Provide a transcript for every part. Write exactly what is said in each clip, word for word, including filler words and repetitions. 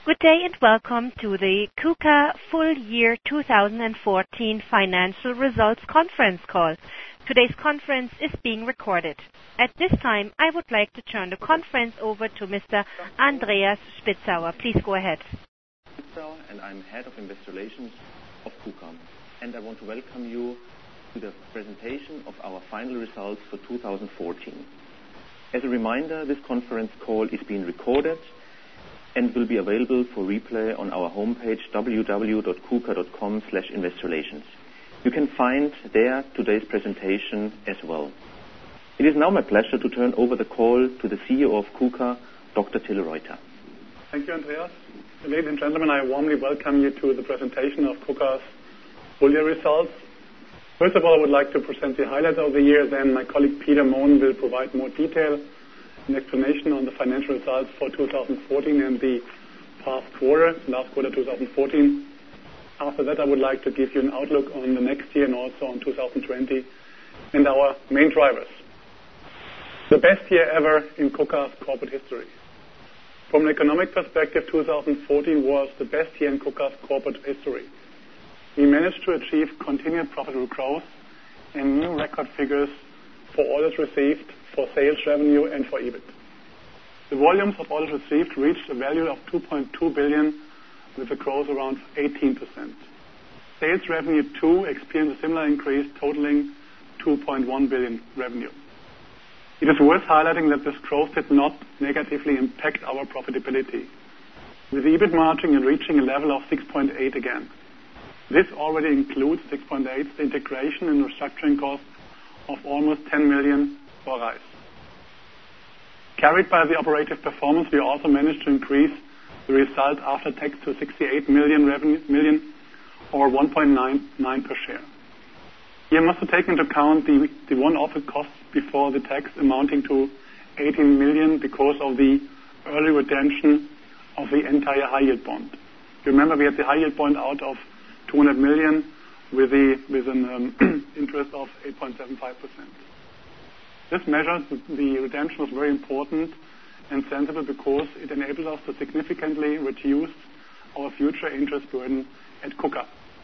Good day and welcome to the KUKA Full Year two thousand fourteen Financial Results Conference Call. Today's conference is being recorded. At this time, I would like to turn the conference over to Mister Andreas Spitzauer. Please go ahead. And I'm Head of Investor Relations of KUKA. And I want to welcome you to the presentation of our final results for two thousand fourteen. As a reminder, this conference call is being recorded and will be available for replay on our homepage w w w dot kuka dot com slash investor relations. You can find there today's presentation as well. It is now my pleasure to turn over the call to the C E O of KUKA, Doctor Till Reuter. Thank you, Andreas. Ladies and gentlemen, I warmly welcome you to the presentation of KUKA's full year results. First of all, I would like to present the highlights of the year. Then my colleague Peter Mohn will provide more detail and explanation on the financial results for two thousand fourteen and the past quarter, last quarter two thousand fourteen. After that, I would like to give you an outlook on the next year and also on two thousand twenty and our main drivers. The best year ever in KUKA's corporate history. From an economic perspective, two thousand fourteen was the best year in KUKA's corporate history. We managed to achieve continued profitable growth and new record figures for orders received, for sales revenue, and for EBIT. The volumes of orders received reached a value of two point two billion with a growth around eighteen percent. Sales revenue too experienced a similar increase, totaling two point one billion revenue. It is worth highlighting that this growth did not negatively impact our profitability, with the EBIT margin reaching a level of six point eight again. This already includes six point eight, the integration and restructuring costs of almost ten million for RISE. Carried by the operative performance, we also managed to increase the result after tax to sixty-eight million revenue, million or one point nine nine per share. You must have taken into account the, the one-off costs before the tax amounting to eighteen million because of the early redemption of the entire high yield bond. You remember we had the high yield bond out of two hundred million with, the, with an um, interest of eight point seven five percent. This measure, the redemption, was very important and sensible because it enables us to significantly reduce our future interest burden at KUKA.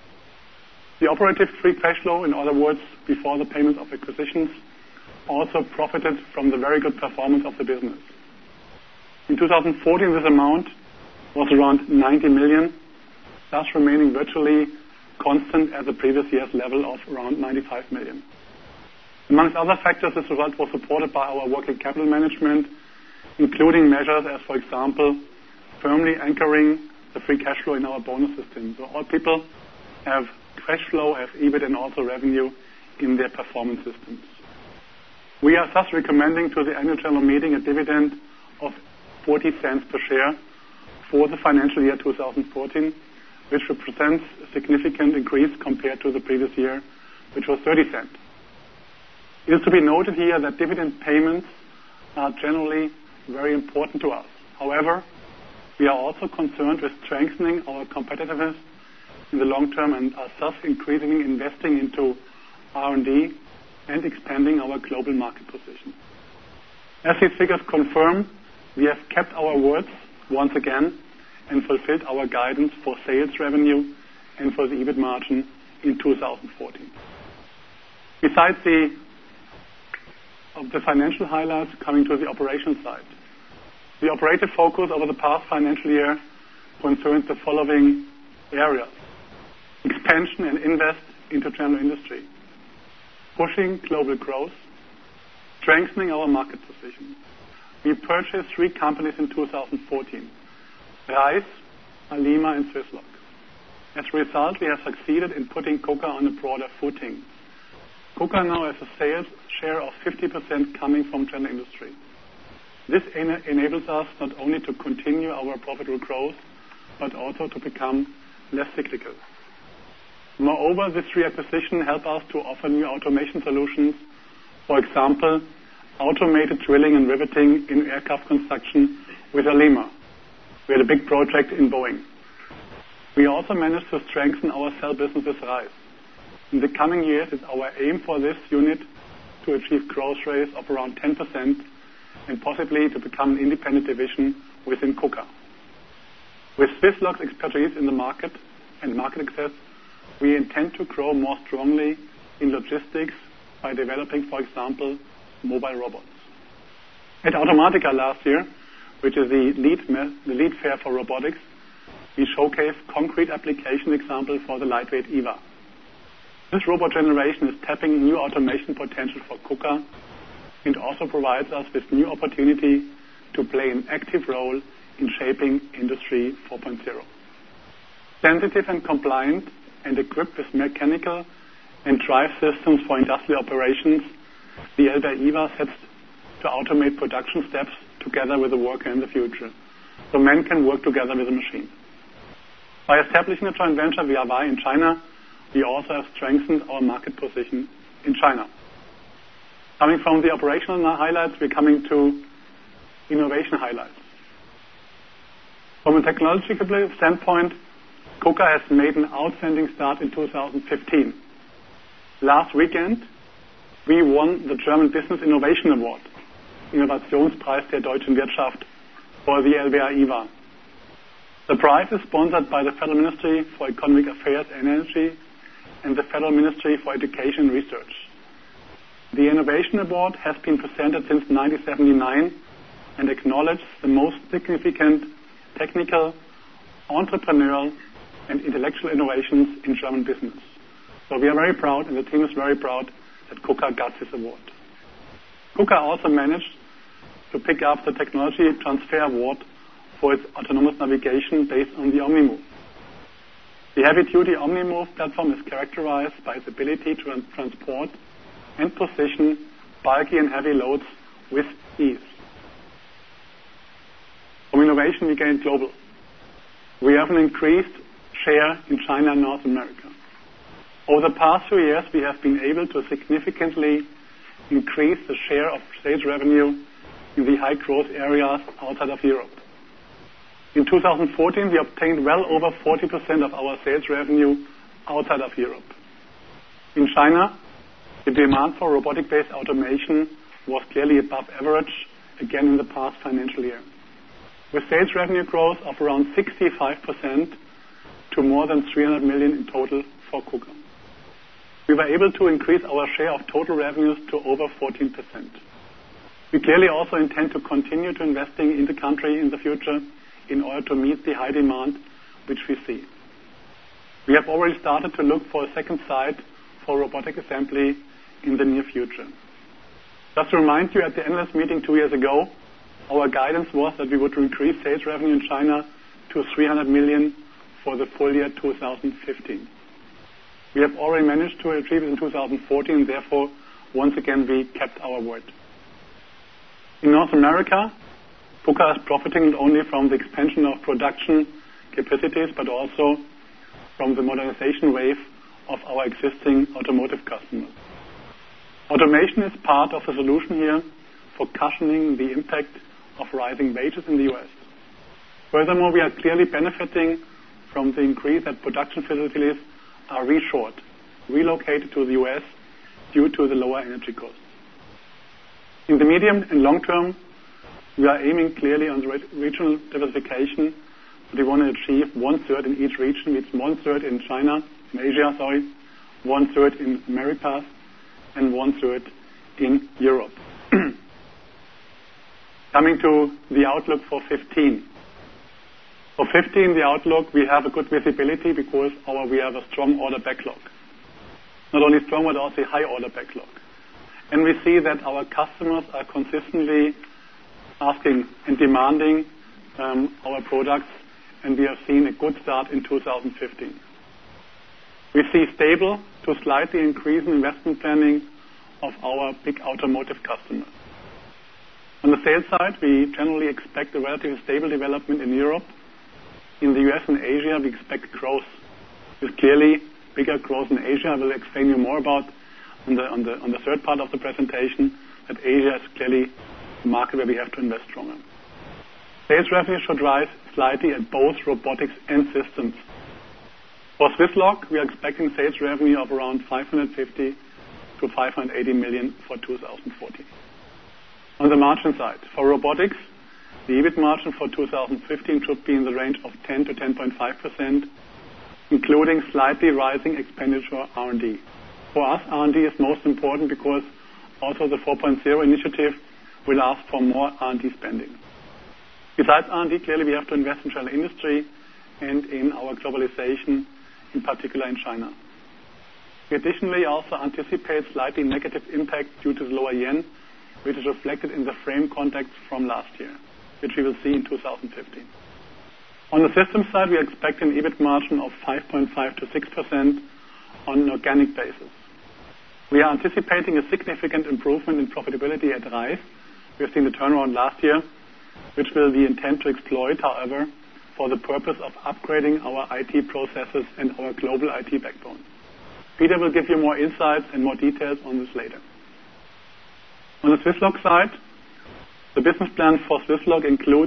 The operative free cash flow, in other words, before the payment of acquisitions, also profited from the very good performance of the business. In two thousand fourteen, this amount was around ninety million, thus remaining virtually constant at the previous year's level of around ninety-five million. Amongst other factors, this result was supported by our working capital management, including measures as, for example, firmly anchoring the free cash flow in our bonus system. So all people have cash flow, have EBIT and also revenue in their performance systems. We are thus recommending to the annual general meeting a dividend of forty cents per share for the financial year two thousand fourteen, which represents a significant increase compared to the previous year, which was thirty cents. It is to be noted here that dividend payments are generally very important to us. However, we are also concerned with strengthening our competitiveness in the long term and are thus increasingly investing into R and D and expanding our global market position. As these figures confirm, we have kept our words once again and fulfilled our guidance for sales revenue and for the EBIT margin in two thousand fourteen. Besides the of the financial highlights, coming to the operational side. The operative focus over the past financial year concerns the following areas: expansion and invest into general industry, pushing global growth, strengthening our market position. We purchased three companies in two thousand fourteen: RISE, Alima, and Swisslog. As a result, we have succeeded in putting KUKA on a broader footing. KUKA now has a sales share of fifty percent coming from general industry. This en- enables us not only to continue our profitable growth, but also to become less cyclical. Moreover, this three acquisition help us to offer new automation solutions. For example, automated drilling and riveting in aircraft construction with Alima. We had a big project in Boeing. We also managed to strengthen our cell business with RISE. In the coming years, it's our aim for this unit to achieve growth rates of around ten percent and possibly to become an independent division within KUKA. With Swisslog's expertise in the market and market access, we intend to grow more strongly in logistics by developing, for example, mobile robots. At Automatica last year, which is the lead, the lead fair for robotics, we showcased concrete application examples for the lightweight EVA. This robot generation is tapping new automation potential for KUKA and also provides us with new opportunity to play an active role in shaping Industry four point oh. Sensitive and compliant and equipped with mechanical and drive systems for industrial operations, the Elba EVA sets to automate production steps together with the worker in the future, so men can work together with the machine. By establishing a joint venture via Huawei in China, we also have strengthened our market position in China. Coming from the operational highlights, we're coming to innovation highlights. From a technological standpoint, KUKA has made an outstanding start in two thousand fifteen. Last weekend, we won the German Business Innovation Award, Innovationspreis der deutschen Wirtschaft, for the L B R EVA. The prize is sponsored by the Federal Ministry for Economic Affairs and Energy and the Federal Ministry for Education and Research. The Innovation Award has been presented since nineteen seventy-nine and acknowledges the most significant technical, entrepreneurial, and intellectual innovations in German business. So we are very proud, and the team is very proud, that KUKA got this award. KUKA also managed to pick up the Technology Transfer Award for its autonomous navigation based on the OmniMove. The heavy-duty OmniMove platform is characterized by its ability to transport and position bulky and heavy loads with ease. From innovation, we gain global. We have an increased share in China and North America. Over the past few years, we have been able to significantly increase the share of sales revenue in the high-growth areas outside of Europe. In two thousand fourteen, we obtained well over forty percent of our sales revenue outside of Europe. In China, the demand for robotic-based automation was clearly above average, again in the past financial year, with sales revenue growth of around sixty-five percent to more than three hundred million in total for KUKA. We were able to increase our share of total revenues to over fourteen percent. We clearly also intend to continue to investing in the country in the future in order to meet the high demand which we see. We have already started to look for a second site for robotic assembly in the near future. Just to remind you, at the analyst meeting two years ago, our guidance was that we would increase sales revenue in China to three hundred million for the full year two thousand fifteen. We have already managed to achieve it in two thousand fourteen, therefore, once again, we kept our word. In North America, KUKA is profiting not only from the expansion of production capacities, but also from the modernization wave of our existing automotive customers. Automation is part of the solution here for cushioning the impact of rising wages in the U S. Furthermore, we are clearly benefiting from the increase that production facilities are reshored, relocated to the U S due to the lower energy costs. In the medium and long term, we are aiming clearly on the regional diversification. We want to achieve one-third in each region. It's one-third in China, in Asia, sorry, one-third in Americas, and one-third in Europe. Coming to the outlook for fifteen. For fifteen, the outlook, we have a good visibility because our, we have a strong order backlog. Not only strong, but also a high order backlog. And we see that our customers are consistently asking and demanding um, our products, and we have seen a good start in two thousand fifteen. We see stable to slightly increasing investment planning of our big automotive customers. On the sales side, we generally expect a relatively stable development in Europe. In the U S and Asia, we expect growth. With clearly bigger growth in Asia. I will explain you more about on the, on the, on the third part of the presentation that Asia is clearly a market where we have to invest stronger. Sales revenue should rise slightly at both robotics and systems. For Swisslog, we are expecting sales revenue of around five hundred fifty to five hundred eighty million for two thousand fourteen. On the margin side, for robotics, The EBIT margin for two thousand fifteen should be in the range of ten to ten point five percent, including slightly rising expenditure R and D. For us, R and D is most important because also the four point oh initiative will ask for more R and D spending. Besides R and D, clearly we have to invest in general industry and in our globalization, in particular in China. We additionally also anticipate slightly negative impact due to the lower yen, which is reflected in the frame contracts from last year, which we will see in two thousand fifteen. On the system side, we expect an EBIT margin of five point five to six percent on an organic basis. We are anticipating a significant improvement in profitability at RISE. We have seen the turnaround last year, which will be intended to exploit, however, for the purpose of upgrading our I T processes and our global I T backbone. Peter will give you more insights and more details on this later. On the Swisslog side, the business plan for Swisslog includes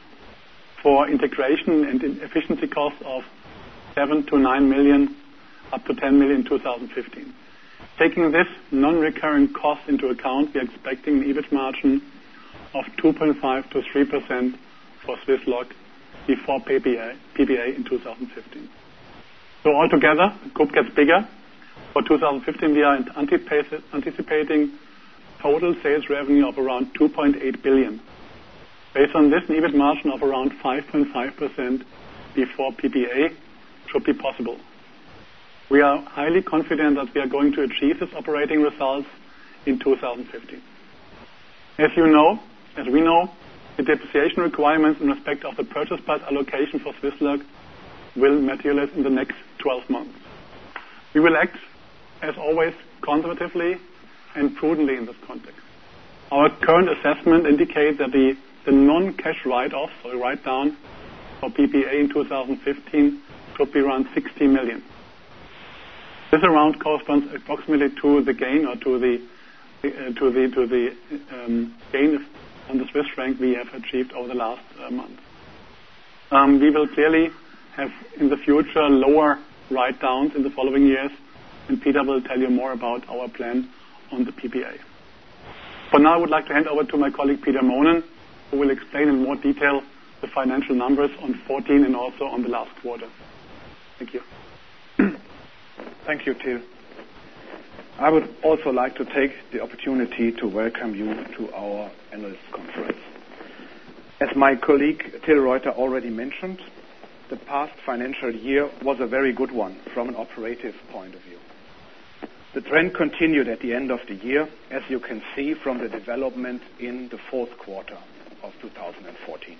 for integration and efficiency costs of seven to nine million, up to ten million in two thousand fifteen. Taking this non-recurring cost into account, we are expecting an EBIT margin of two point five to three percent for Swisslog before P P A, P P A in two thousand fifteen. So altogether, the group gets bigger. For two thousand fifteen, we are anticipating total sales revenue of around two point eight billion. Based on this, an EBIT margin of around five point five percent before P P A should be possible. We are highly confident that we are going to achieve this operating results in two thousand fifteen. As you know, as we know, the depreciation requirements in respect of the purchase price allocation for Swisslog will materialize in the next twelve months. We will act, as always, conservatively and prudently in this context. Our current assessment indicates that the, the non-cash write-off, so the write-down for P P A in two thousand fifteen could be around sixty million. This amount corresponds approximately to the gain or to the uh, to the to the um, gain on the Swiss franc we have achieved over the last uh, month. Um, we will clearly have in the future lower write-downs in the following years, and Peter will tell you more about our plan on the P P A. For now, I would like to hand over to my colleague Peter Monen, who will explain in more detail the financial numbers on fourteen and also on the last quarter. Thank you. Thank you, Till. I would also like to take the opportunity to welcome you to our analyst conference. As my colleague Till Reuter already mentioned, the past financial year was a very good one from an operative point of view. The trend continued at the end of the year, as you can see from the development in the fourth quarter of two thousand fourteen.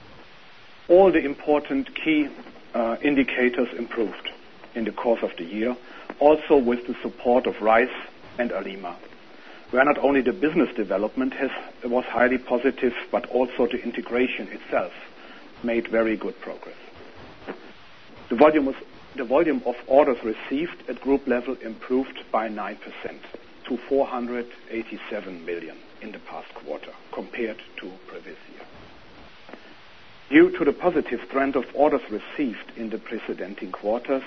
All the important key uh, indicators improved in the course of the year, also with the support of RISE and Alima, where not only the business development has, was highly positive, but also the integration itself made very good progress. The volume, was, the volume of orders received at group level improved by nine percent to four hundred eighty-seven million in the past quarter compared to previous year. Due to the positive trend of orders received in the preceding quarters,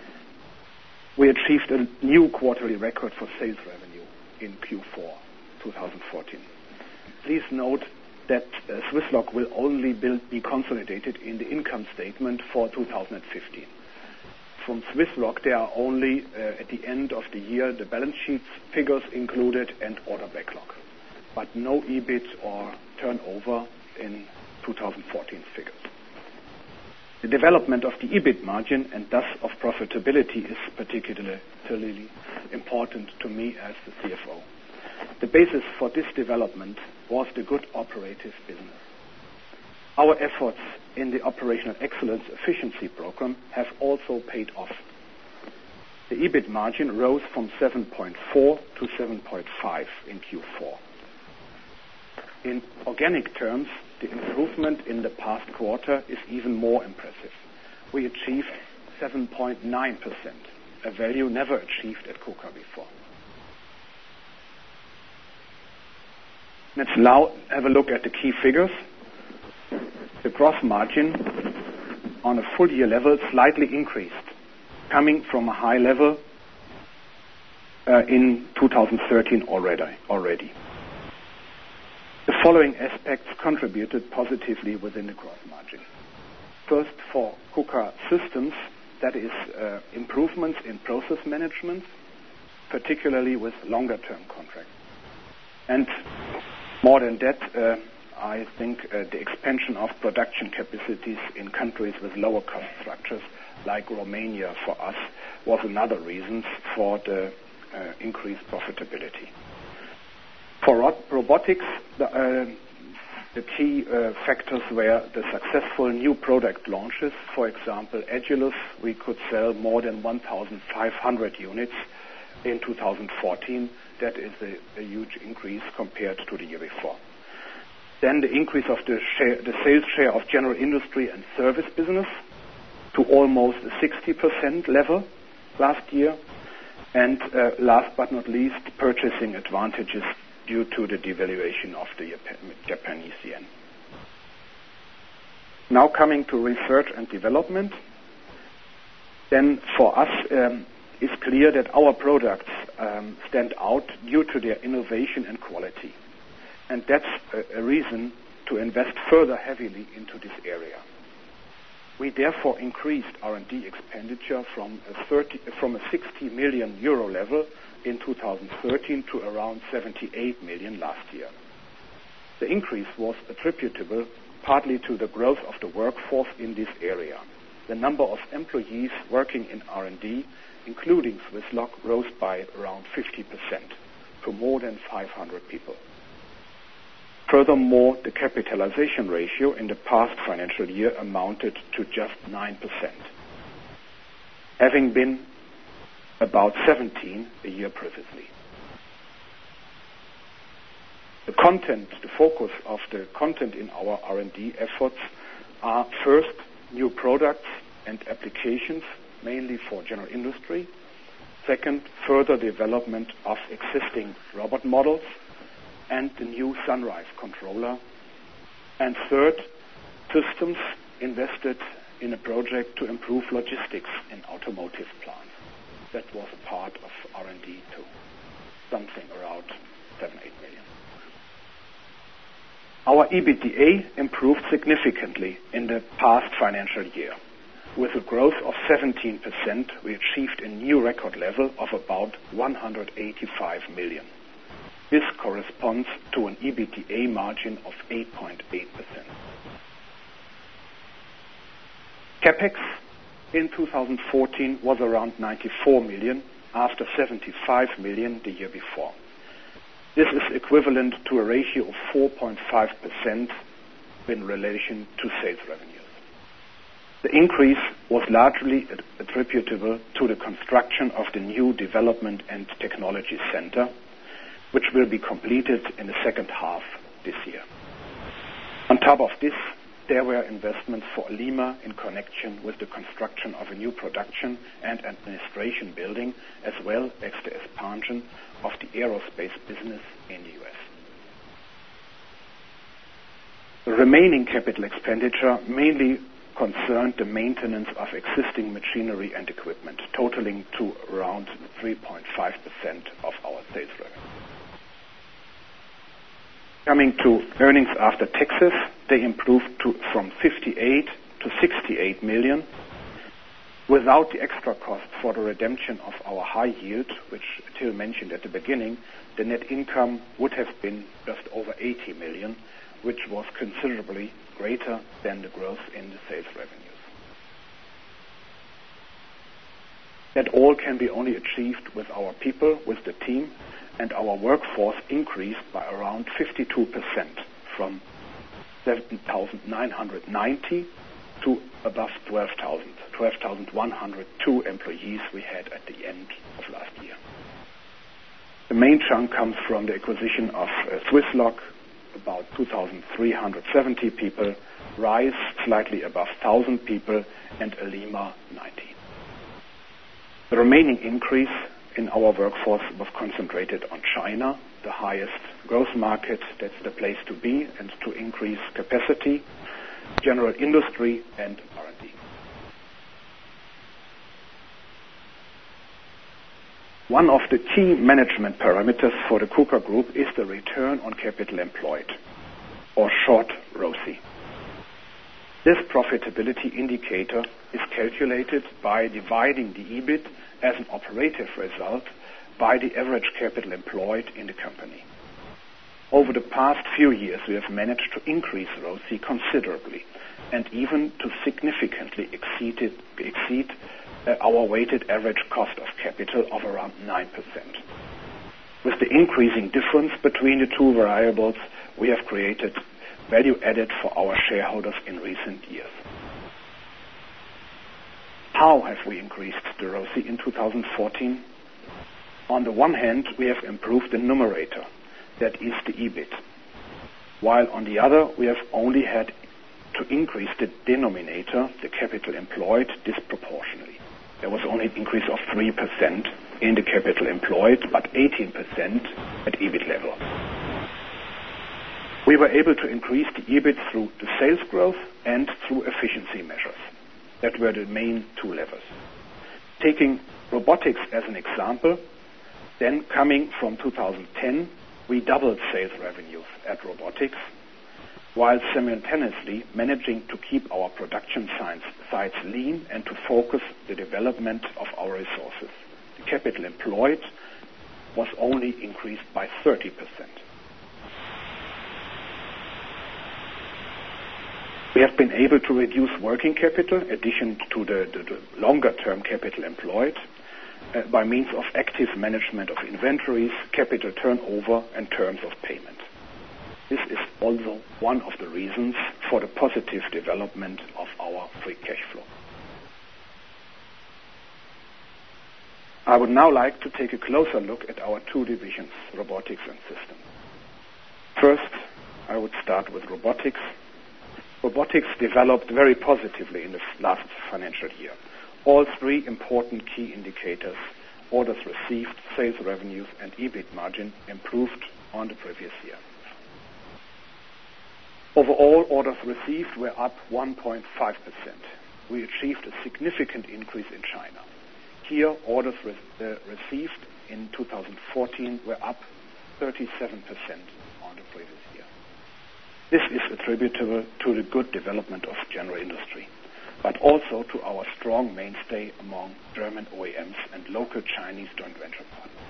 we achieved a new quarterly record for sales revenue in Q four twenty fourteen. Please note that uh, Swisslog will only build, be consolidated in the income statement for two thousand fifteen. From Swisslog, there are only, uh, at the end of the year, the balance sheets figures included and order backlog, but no EBIT or turnover in two thousand fourteen figures. The development of the EBIT margin and thus of profitability is particularly important to me as the C F O. The basis for this development was the good operative business. Our efforts in the Operational Excellence Efficiency Program have also paid off. The EBIT margin rose from seven point four to seven point five in Q four. In organic terms, the improvement in the past quarter is even more impressive. We achieved seven point nine percent, a value never achieved at KUKA before. Let's now have a look at the key figures. The gross margin on a full year level slightly increased, coming from a high level uh, in two thousand thirteen already. already. The following aspects contributed positively within the gross margin. First, for KUKA Systems, that is uh, improvements in process management, particularly with longer-term contracts. And more than that, uh, I think uh, the expansion of production capacities in countries with lower cost structures, like Romania for us, was another reason for the uh, increased profitability. For ro- robotics, the, uh, the key uh, factors were the successful new product launches. For example, Agilus, we could sell more than one thousand five hundred units in two thousand fourteen. That is a, a huge increase compared to the year before. Then the increase of the, share, the sales share of general industry and service business to almost a sixty percent level last year. And uh, last but not least, purchasing advantages due to the devaluation of the Japanese yen. Now coming to research and development, then for us um, it's clear that our products um, stand out due to their innovation and quality. And that's a, a reason to invest further heavily into this area. We therefore increased R and D expenditure from a, thirty, from a sixty million euro level in two thousand thirteen to around seventy-eight million last year. The increase was attributable partly to the growth of the workforce in this area. The number of employees working in R and D, including Swisslog, rose by around fifty percent to more than five hundred people. Furthermore, the capitalization ratio in the past financial year amounted to just nine percent, having been about seventeen a year previously. The content, the focus of the content in our R and D efforts are first, new products and applications, mainly for general industry. Second, further development of existing robot models and the new Sunrise controller. And third, systems invested in a project to improve logistics in automotive plants. That was a part of R and D too, something around seven, eight million. Our EBITDA improved significantly in the past financial year. With a growth of seventeen percent, we achieved a new record level of about one hundred eighty-five million. This corresponds to an EBITDA margin of eight point eight percent. CapEx in two thousand fourteen was around ninety-four million, after seventy-five million the year before. This is equivalent to a ratio of four point five percent in relation to sales revenues. The increase was largely attributable to the construction of the new Development and Technology Center, which will be completed in the second half this year. On top of this, there were investments for Lima in connection with the construction of a new production and administration building, as well as the expansion of the aerospace business in the U S. The remaining capital expenditure mainly concerned the maintenance of existing machinery and equipment, totaling to around three point five percent of our sales revenue. Coming to earnings after taxes, they improved to, from fifty-eight to sixty-eight million. Without the extra cost for the redemption of our high yield, which Till mentioned at the beginning, the net income would have been just over eighty million, which was considerably greater than the growth in the sales revenues. That all can be only achieved with our people, with the team, and our workforce increased by around fifty-two percent from seven thousand nine hundred ninety to above twelve thousand, twelve thousand one hundred two employees we had at the end of last year. The main chunk comes from the acquisition of uh, Swisslog, about two thousand three hundred seventy people, Rise, slightly above one thousand people, and Alima, ninety. The remaining increase in our workforce was concentrated on China, the highest growth market. That's the place to be, and to increase capacity, general industry, and R and D. One of the key management parameters for the KUKA Group is the return on capital employed. or short R O C E. This profitability indicator is calculated by dividing the E B I T as an operative result by the average capital employed in the company. Over the past few years, we have managed to increase R O C E considerably and even to significantly exceed, it, exceed uh, our weighted average cost of capital of around nine percent. With the increasing difference between the two variables, we have created value added for our shareholders in recent years. How have we increased the R O C E in two thousand fourteen? On the one hand, we have improved the numerator, that is the E B I T, while on the other, we have only had to increase the denominator, the capital employed, disproportionately. There was only an increase of three percent in the capital employed, but eighteen percent at E B I T level. We were able to increase the E B I T through the sales growth and through efficiency measures. That were the main two levers. Taking robotics as an example, then coming from two thousand ten, we doubled sales revenues at robotics, while simultaneously managing to keep our production sites lean and to focus the development of our resources. The capital employed was only increased by thirty percent. We have been able to reduce working capital, in addition to the, the, the longer-term capital employed, uh, by means of active management of inventories, capital turnover, and terms of payment. This is also one of the reasons for the positive development of our free cash flow. I would now like to take a closer look at our two divisions, robotics and systems. First, I would start with robotics. Robotics developed very positively in the last financial year. All three important key indicators, orders received, sales revenues, and E B I T margin, improved on the previous year. Overall, orders received were up one point five percent. We achieved a significant increase in China. Here, orders re- uh, received in two thousand fourteen were up thirty-seven percent on the previous year. This is attributable to the good development of general industry, but also to our strong mainstay among German O E Ms and local Chinese joint venture partners.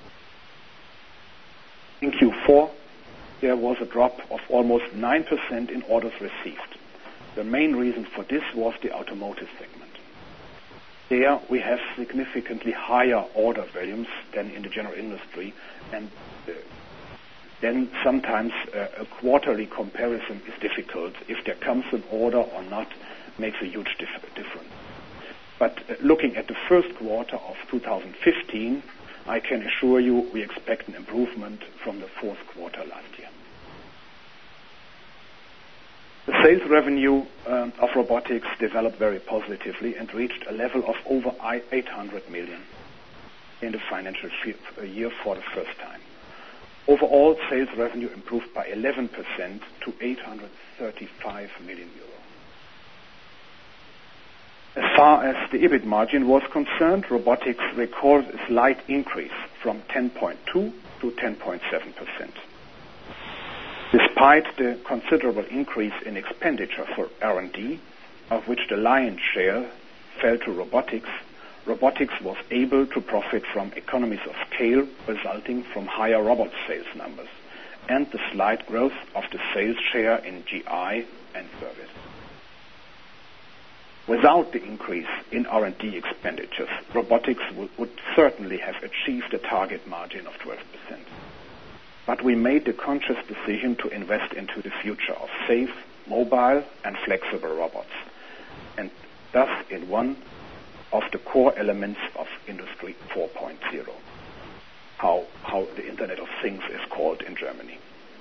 In Q four, there was a drop of almost nine percent in orders received. The main reason for this was the automotive segment. There we have significantly higher order volumes than in the general industry, and uh, then sometimes uh, a quarterly comparison is difficult. If there comes an order or not, makes a huge dif- difference. But uh, looking at the first quarter of two thousand fifteen, I can assure you we expect an improvement from the fourth quarter last year. The sales revenue um, of robotics developed very positively and reached a level of over eight hundred million in the financial year for the first time. Overall, sales revenue improved by eleven percent to eight hundred thirty-five million euro. As far as the E B I T margin was concerned, robotics recorded a slight increase from ten point two to ten point seven percent. Despite the considerable increase in expenditure for R and D, of which the lion's share fell to robotics, robotics was able to profit from economies of scale resulting from higher robot sales numbers and the slight growth of the sales share in G I and service. Without the increase in R and D expenditures, robotics w- would certainly have achieved a target margin of twelve percent. But we made the conscious decision to invest into the future of safe, mobile, and flexible robots, and thus in one of the core elements of Industry four point oh, how, how the Internet of Things is called in Germany.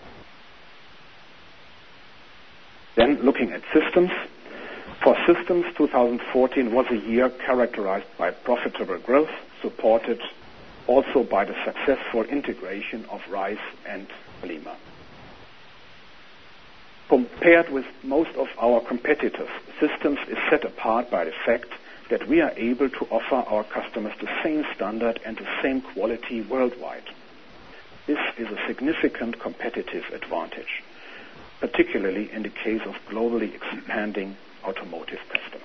Then looking at systems. For systems, two thousand fourteen was a year characterized by profitable growth, supported also by the successful integration of RISE and Lima. Compared with most of our competitors, systems is set apart by the fact that we are able to offer our customers the same standard and the same quality worldwide. This is a significant competitive advantage. particularly in the case of globally expanding automotive customers.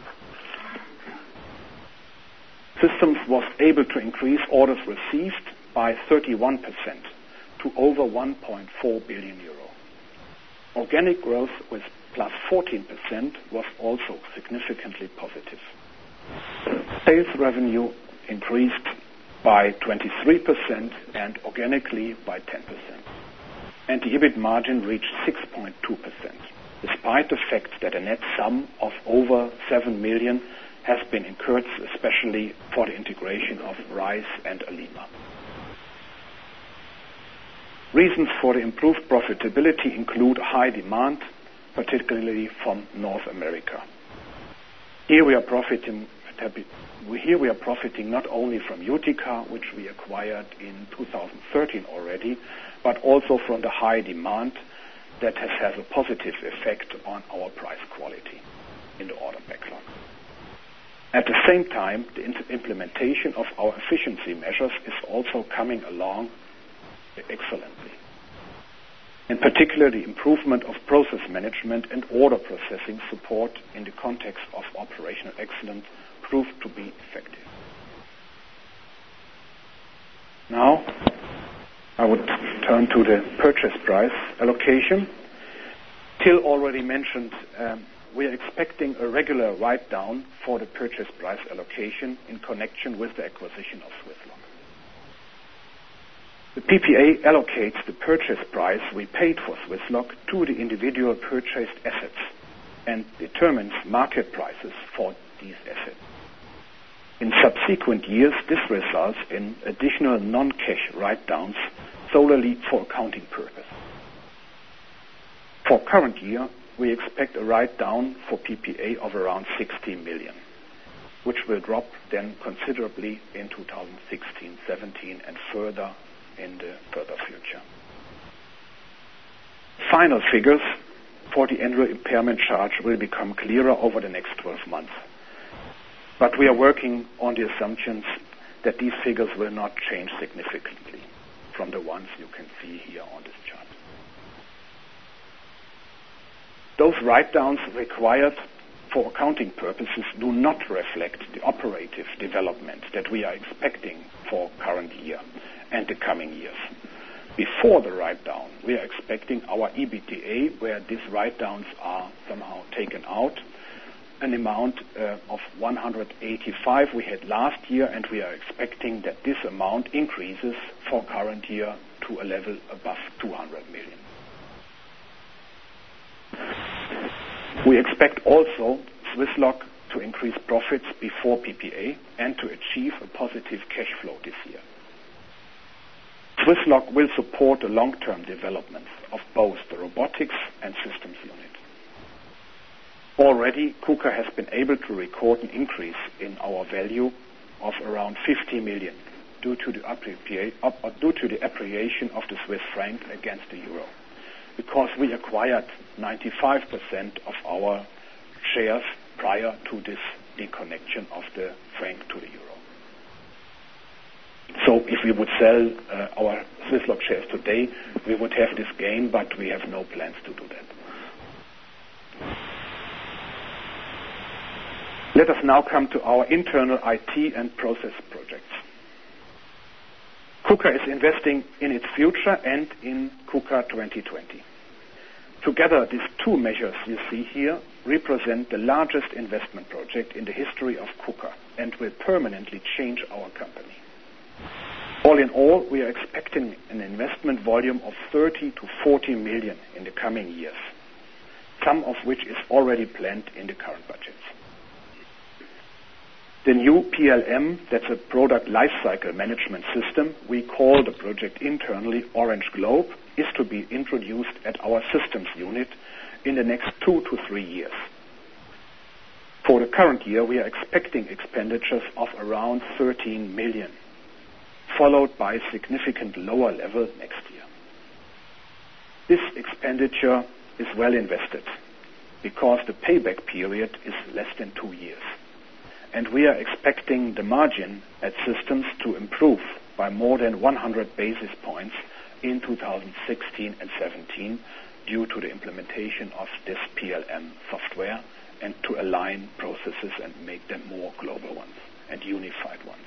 Systems was able to increase orders received by thirty-one percent to over one point four billion euro. Organic growth with plus fourteen percent was also significantly positive. Sales revenue increased by twenty-three percent and organically by ten percent. And the EBIT margin reached six point two percent, despite the fact that a net sum of over seven million has been incurred, especially for the integration of Reiss and Alima. Reasons for the improved profitability include high demand, particularly from North America. Here we are profiting, here we are profiting not only from Utica, which we acquired in two thousand thirteen already, but also from the high demand that has had a positive effect on our price quality in the order backlog. At the same time, the implementation of our efficiency measures is also coming along excellently. In particular, the improvement of process management and order processing support in the context of operational excellence proved to be effective. Now, I would turn to the purchase price allocation. Till already mentioned, um, we are expecting a regular write-down for the purchase price allocation in connection with the acquisition of Swisslog. The P P A allocates the purchase price we paid for Swisslog to the individual purchased assets and determines market prices for these assets. In subsequent years, this results in additional non-cash write-downs solely for accounting purpose. For current year, we expect a write-down for P P A of around sixty million, which will drop then considerably in two thousand sixteen seventeen and further in the further future. Final figures for the annual impairment charge will become clearer over the next twelve months. But we are working on the assumptions that these figures will not change significantly from the ones you can see here on this chart. Those write-downs required for accounting purposes do not reflect the operative development that we are expecting for current year and the coming years. Before the write-down, we are expecting our E B T A, where these write-downs are somehow taken out, an amount uh, of one hundred eighty-five we had last year, and we are expecting that this amount increases for current year to a level above two hundred million. We expect also Swisslog to increase profits before P P A and to achieve a positive cash flow this year. Swisslog will support the long-term development of both the robotics and systems unit. Already, KUKA has been able to record an increase in our value of around fifty million due to the, appre- uh, due to the appreciation of the Swiss franc against the euro, because we acquired ninety-five percent of our shares prior to this deconnection of the franc to the euro. So if we would sell uh, our Swisslog shares today, we would have this gain, but we have no plans to do that. Let us now come to our internal I T and process projects. KUKA is investing in its future and in KUKA twenty twenty. Together, these two measures you see here represent the largest investment project in the history of KUKA and will permanently change our company. All in all, we are expecting an investment volume of thirty to forty million in the coming years, some of which is already planned in the current budgets. The new P L M, that's a product lifecycle management system, we call the project internally Orange Globe, is to be introduced at our systems unit in the next two to three years. For the current year, we are expecting expenditures of around thirteen million, followed by a significant lower level next year. This expenditure is well invested because the payback period is less than two years. And we are expecting the margin at systems to improve by more than one hundred basis points in two thousand sixteen and seventeen due to the implementation of this P L M software and to align processes and make them more global ones and unified ones.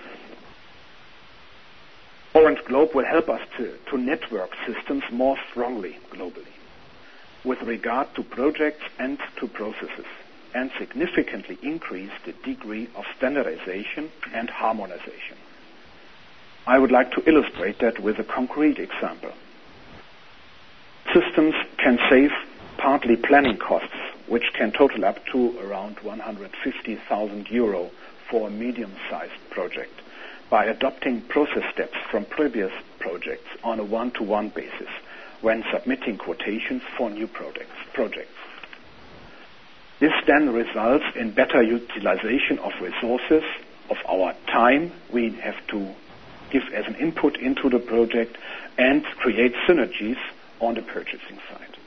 Orange Globe will help us to, to network systems more strongly globally with regard to projects and to processes, and significantly increase the degree of standardization and harmonization. I would like to illustrate that with a concrete example. Systems can save partly planning costs, which can total up to around one hundred fifty thousand euro for a medium-sized project, by adopting process steps from previous projects on a one-to-one basis when submitting quotations for new projects. projects. This then results in better utilization of resources, of our time we have to give as an input into the project, and create synergies on the purchasing side.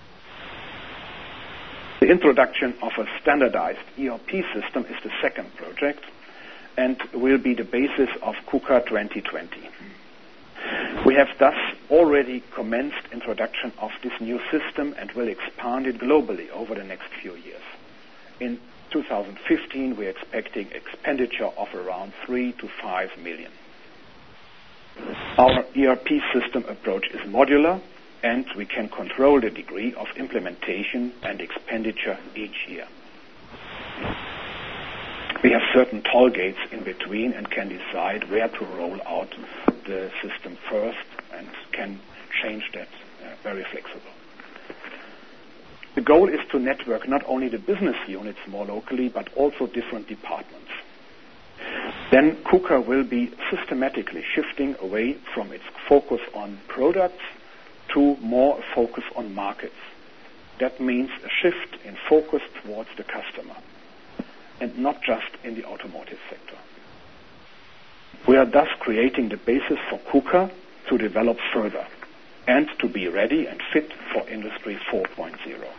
The introduction of a standardized E R P system is the second project and will be the basis of KUKA twenty twenty. We have thus already commenced introduction of this new system and will expand it globally over the next few years. In two thousand fifteen, we are expecting expenditure of around three to five million. Our E R P system approach is modular, and we can control the degree of implementation and expenditure each year. We have certain toll gates in between and can decide where to roll out the system first and can change that uh, very flexible. The goal is to network not only the business units more locally, but also different departments. Then KUKA will be systematically shifting away from its focus on products to more focus on markets. That means a shift in focus towards the customer, and not just in the automotive sector. We are thus creating the basis for KUKA to develop further and to be ready and fit for Industry four point oh.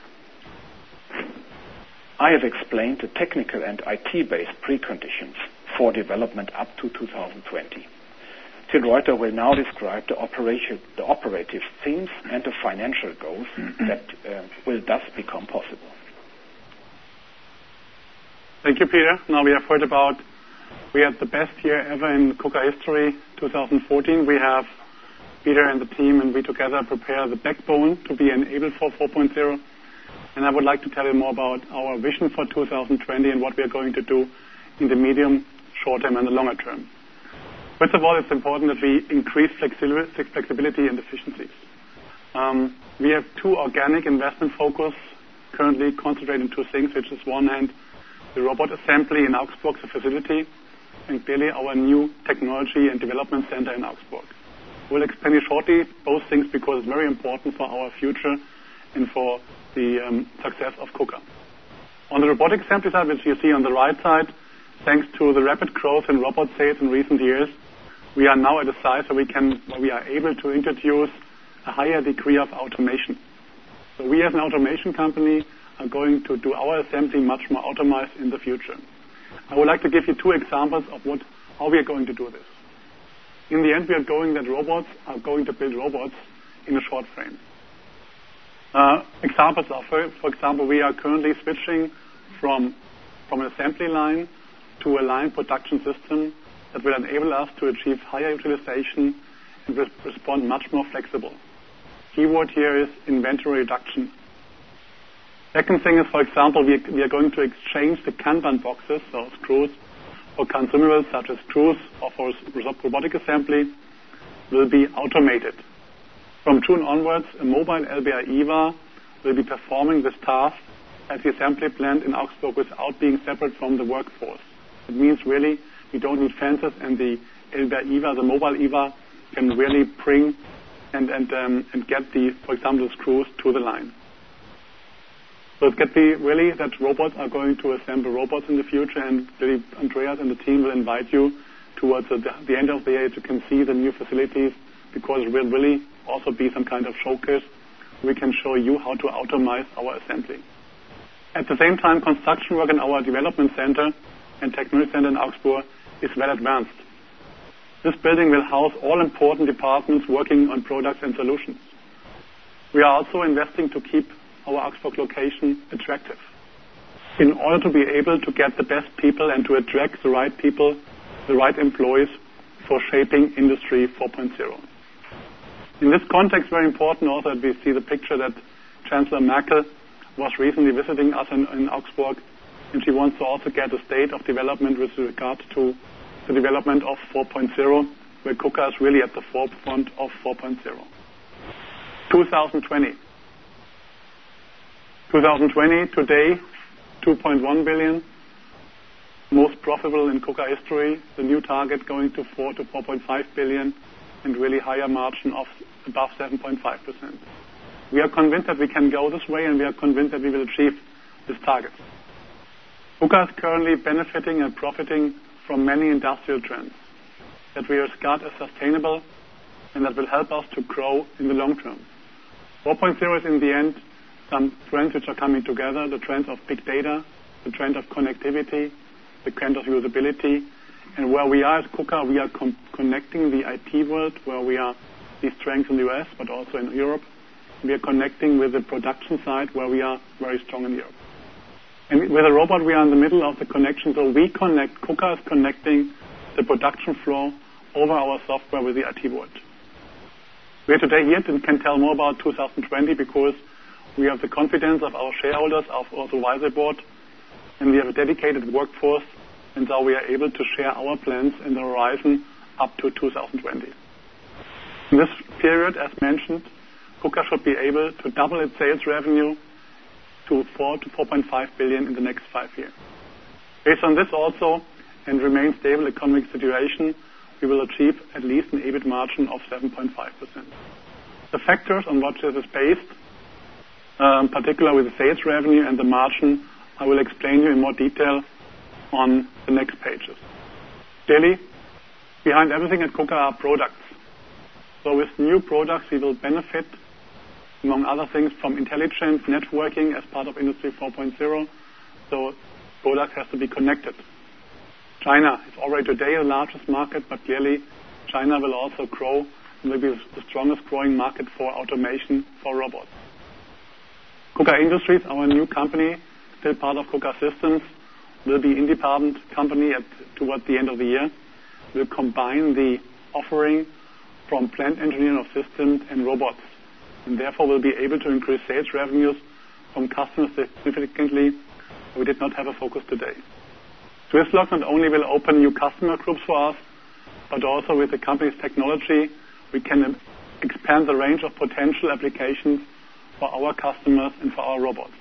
I have explained the technical and I T-based preconditions for development up to two thousand twenty. Till Reuter will now describe the, operation, the operative themes and the financial goals that uh, will thus become possible. Thank you, Peter. Now we have heard about, we had the best year ever in KUKA history, two thousand fourteen. We have Peter and the team and we together prepare the backbone to be enabled for four point oh. And I would like to tell you more about our vision for two thousand twenty and what we are going to do in the medium, short term and the longer term. First of all, it's important that we increase flexibility and efficiencies. Um, we have two organic investment focus currently concentrated on two things, which is one hand, the robot assembly in Augsburg, the facility, and clearly our new technology and development center in Augsburg. We'll explain it shortly, both things, because it's very important for our future and for the um, success of KUKA. On the robotic assembly side, which you see on the right side, thanks to the rapid growth in robot sales in recent years, we are now at a size where we can, where we are able to introduce a higher degree of automation. So we as an automation company are going to do our assembly much more automated in the future. I would like to give you two examples of what, how we are going to do this. In the end, we are going that robots are going to build robots in a short frame. Uh, examples are, for, for example, we are currently switching from, from an assembly line to a line production system that will enable us to achieve higher utilization and will respond much more flexible. Keyword here is inventory reduction. Second thing is, for example, we, we are going to exchange the Kanban boxes, so screws, for consumables such as screws or for robotic assembly will be automated. From June onwards, a mobile L B R E V A will be performing this task at the assembly plant in Augsburg without being separate from the workforce. It means really we don't need fences, and the L B R E V A, the mobile E V A, can really bring and and um, and get the, for example, the screws to the line. So it can be really that robots are going to assemble robots in the future, and really Andreas and the team will invite you towards the, the end of the year to can see the new facilities, because it will really also be some kind of showcase. We can show you how to automate our assembly. At the same time, construction work in our development center and technology center in Augsburg is well advanced. This building will house all important departments working on products and solutions. We are also investing to keep our Augsburg location attractive in order to be able to get the best people and to attract the right people, the right employees for shaping Industry four point oh. In this context, very important also that we see the picture that Chancellor Merkel was recently visiting us in, in Augsburg, and she wants to also get a state of development with regard to the development of four point oh, where KUKA is really at the forefront of four point oh. twenty twenty. twenty twenty, today, two point one billion, most profitable in KUKA history, the new target going to four to four point five billion, and really higher margin of above seven point five percent. We are convinced that we can go this way, and we are convinced that we will achieve this target. KUKA is currently benefiting and profiting from many industrial trends that we regard as sustainable and that will help us to grow in the long term. four point oh is in the end some trends which are coming together, the trends of big data, the trend of connectivity, the trend of usability, and where we are as KUKA, we are com- connecting the I T world, where we are the strength in the U S, but also in Europe. We are connecting with the production side, where we are very strong in Europe. And with a robot, we are in the middle of the connection, so we connect, KUKA is connecting the production floor over our software with the I T world. We are today here and can tell more about two thousand twenty because we have the confidence of our shareholders, of our supervisory board, and we have a dedicated workforce, and so we are able to share our plans in the horizon up to two thousand twenty. In this period, as mentioned, KUKA should be able to double its sales revenue to four to four point five billion in the next five years. Based on this also, and remain stable economic situation, we will achieve at least an EBIT margin of seven point five percent. The factors on which this is based, um, particularly with the sales revenue and the margin, I will explain you in more detail on the next pages. Clearly, behind everything at KUKA are products. So with new products, we will benefit, among other things, from intelligent networking as part of Industry four point oh. So products have to be connected. China is already today the largest market, but clearly China will also grow and will be the strongest growing market for automation for robots. KUKA Industries, our new company, still part of KUKA Systems, will be independent company at toward the end of the year. Will combine the offering from plant engineering of systems and robots, and therefore will be able to increase sales revenues from customers significantly. We did not have a focus today. Swisslog not only will open new customer groups for us, but also with the company's technology, we can expand the range of potential applications for our customers and for our robots.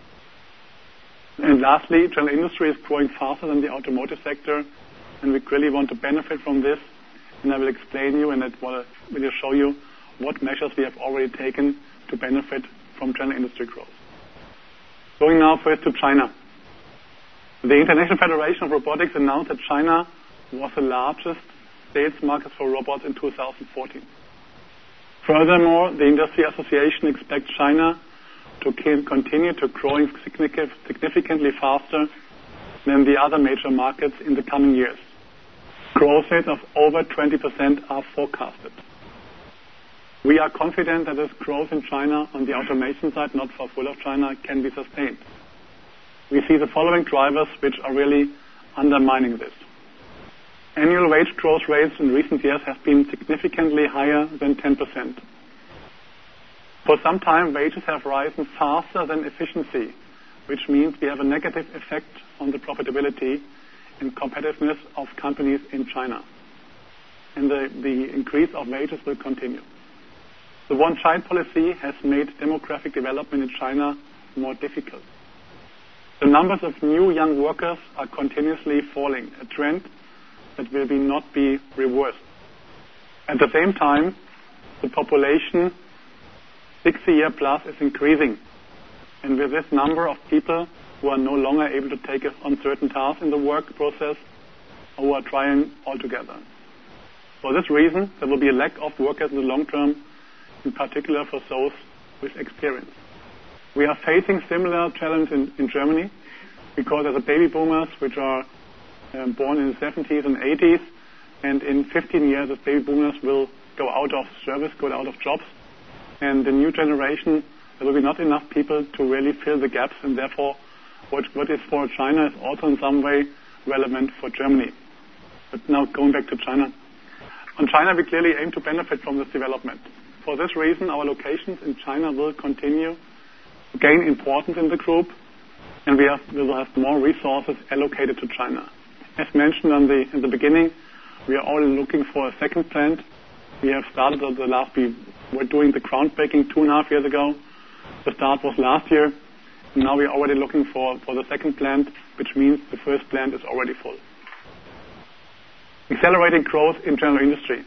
And lastly, General Industry is growing faster than the automotive sector, and we really want to benefit from this. And I will explain you and I will show you what measures we have already taken to benefit from General Industry growth. Going now first to China. The International Federation of Robotics announced that China was the largest sales market for robots in two thousand fourteen. Furthermore, the Industry Association expects China to continue to grow significantly faster than the other major markets in the coming years. Growth rates of over twenty percent are forecasted. We are confident that this growth in China on the automation side, not for full of China, can be sustained. We see the following drivers which are really undermining this. Annual wage growth rates in recent years have been significantly higher than ten percent. For some time, wages have risen faster than efficiency, which means we have a negative effect on the profitability and competitiveness of companies in China. And the, the increase of wages will continue. The one-child policy has made demographic development in China more difficult. The numbers of new young workers are continuously falling, a trend that will be not be reversed. At the same time, the population sixty year plus is increasing. And with this number of people who are no longer able to take on certain tasks in the work process, who are trying altogether. For this reason, there will be a lack of workers in the long term, in particular for those with experience. We are facing similar challenges in, in Germany because of the baby boomers which are um, born in the seventies and eighties, and in fifteen years the baby boomers will go out of service, go out of jobs, and the new generation, there will be not enough people to really fill the gaps, and therefore what, what is for China is also in some way relevant for Germany. But now going back to China. On China, we clearly aim to benefit from this development. For this reason, our locations in China will continue to gain importance in the group, and we, have, we will have more resources allocated to China. As mentioned on the, in the beginning, we are already looking for a second plant. We have started the last, we were doing the groundbreaking two and a half years ago. The start was last year. And now we are already looking for, for the second plant, which means the first plant is already full. Accelerating growth in general industry.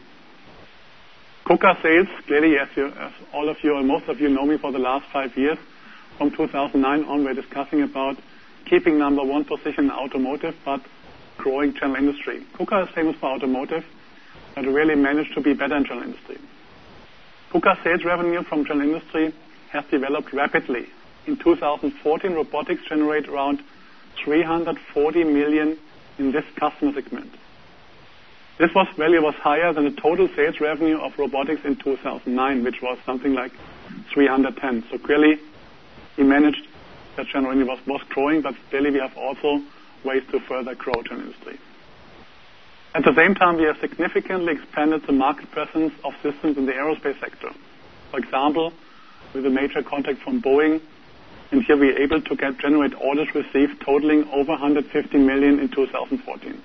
KUKA sales, clearly, as, you, as all of you or most of you know me for the last five years, from two thousand nine on, we're discussing about keeping number one position in automotive, but growing general industry. KUKA is famous for automotive, but really managed to be better in general industry. KUKA sales revenue from general industry has developed rapidly. In two thousand fourteen, robotics generate around three hundred forty million in this customer segment. This was value was higher than the total sales revenue of robotics in two thousand nine, which was something like three hundred ten. So clearly, we managed that general industry was, was growing, but clearly we have also ways to further grow general industry. At the same time, we have significantly expanded the market presence of systems in the aerospace sector. For example, with a major contract from Boeing, and here we are able to get generate orders received totaling over one hundred fifty million in two thousand fourteen.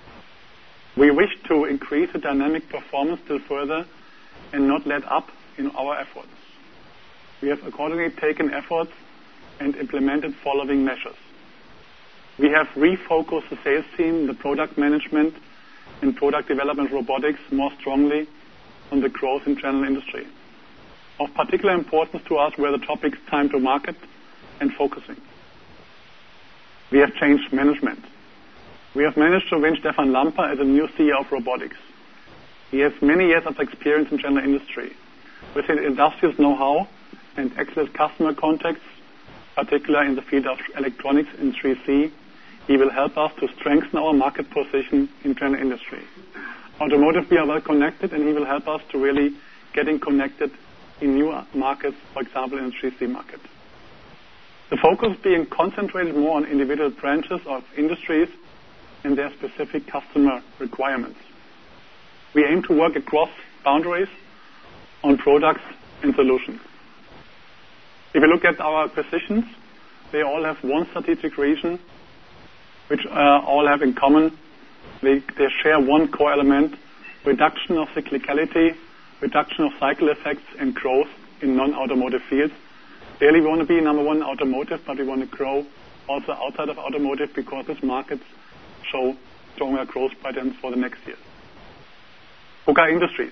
We wish to increase the dynamic performance still further and not let up in our efforts. We have accordingly taken efforts and implemented following measures. We have refocused the sales team, the product management, and product development robotics more strongly on the growth in general industry. Of particular importance to us were the topics time to market and focusing. We have changed management. We have managed to win Stefan Lamper as a new C E O of robotics. He has many years of experience in general industry. With his industrial know-how and excellent customer contacts, particularly in the field of electronics in three C, he will help us to strengthen our market position in general industry. Automotive, we are well connected, and he will help us to really getting connected in new markets, for example, in the three C market. The focus being concentrated more on individual branches of industries and their specific customer requirements. We aim to work across boundaries on products and solutions. If you look at our acquisitions, they all have one strategic region, which uh, all have in common. They, they share one core element: reduction of cyclicality, reduction of cycle effects, and growth in non-automotive fields. Clearly, we want to be number one in automotive, but we want to grow also outside of automotive because these markets show stronger growth patterns for the next year. KUKA Industries.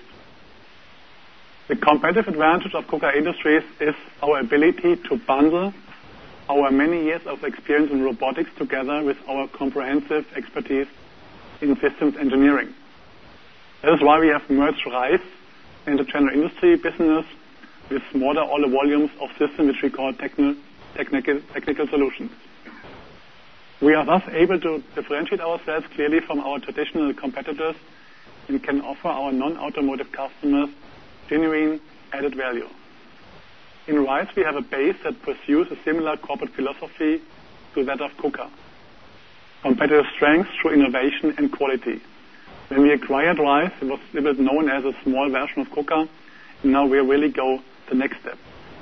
The competitive advantage of KUKA Industries is our ability to bundle our many years of experience in robotics together with our comprehensive expertise in systems engineering. That is why we have merged RISE and the general industry business with smaller order volumes of systems which we call technical, technical, technical solutions. We are thus able to differentiate ourselves clearly from our traditional competitors and can offer our non-automotive customers genuine added value. In RISE, we have a base that pursues a similar corporate philosophy to that of KUKA. Competitive strength through innovation and quality. When we acquired RISE, it was a little bit known as a small version of KUKA, and now we really go the next step.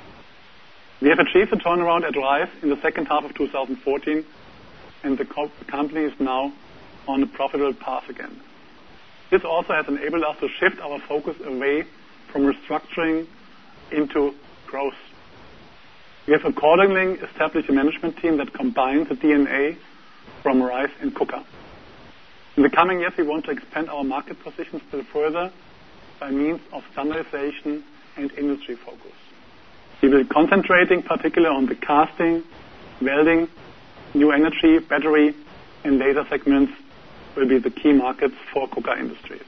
We have achieved a turnaround at RISE in the second half of two thousand fourteen, and the co- company is now on a profitable path again. This also has enabled us to shift our focus away from restructuring into growth. We have accordingly established a management team that combines the D N A from RISE and KUKA. In the coming years, we want to expand our market position still further by means of standardization and industry focus. We will be concentrating particularly on the casting, welding, new energy, battery, and laser segments will be the key markets for KUKA Industries.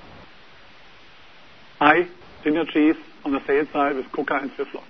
High synergies on the sales side with KUKA and Swisslog.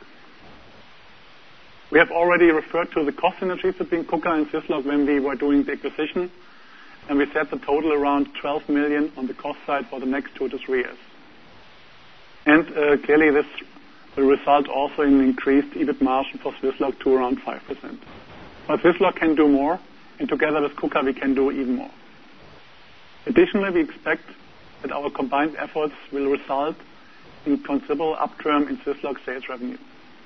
We have already referred to the cost synergies between KUKA and Swisslog when we were doing the acquisition, and we set the total around twelve million on the cost side for the next two to three years. And uh, clearly this will result also in increased EBIT margin for Swisslog to around five percent. But Swisslog can do more, and together with KUKA we can do even more. Additionally, we expect that our combined efforts will result in considerable upturn in Swisslog sales revenue.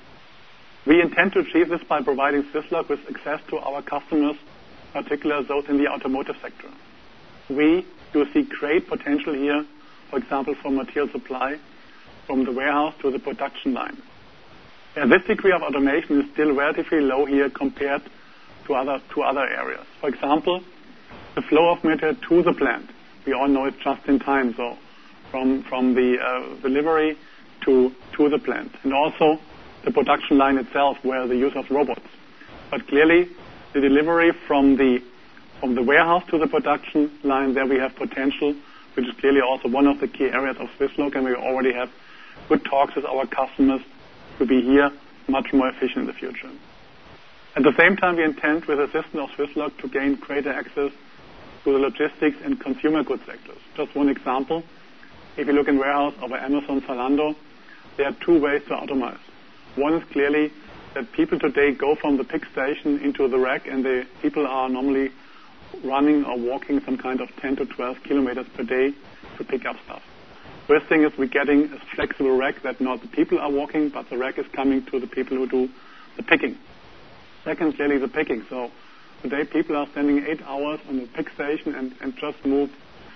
We intend to achieve this by providing Swisslog with access to our customers, particularly those in the automotive sector. We do see great potential here, for example, for material supply from the warehouse to the production line. And this degree of automation is still relatively low here compared to other, to other areas. For example, the flow of material to the plant. We all know it's just in time, so from, from the uh, delivery to, to the plant. And also the production line itself, where the use of robots. But clearly, the delivery from the, from the warehouse to the production line, there we have potential, which is clearly also one of the key areas of Swisslog, and we already have good talks with our customers to be here much more efficient in the future. At the same time, we intend, with the assistance of Swisslog, to gain greater access to the logistics and consumer goods sectors. Just one example, if you look in warehouse over Amazon, Zalando, there are two ways to automate. One is clearly that people today go from the pick station into the rack, and the people are normally running or walking some kind of ten to twelve kilometers per day to pick up stuff. First thing is we're getting a flexible rack that not the people are walking, but the rack is coming to the people who do the picking. Second, clearly the picking. So today people are spending eight hours on the pick station and, and just move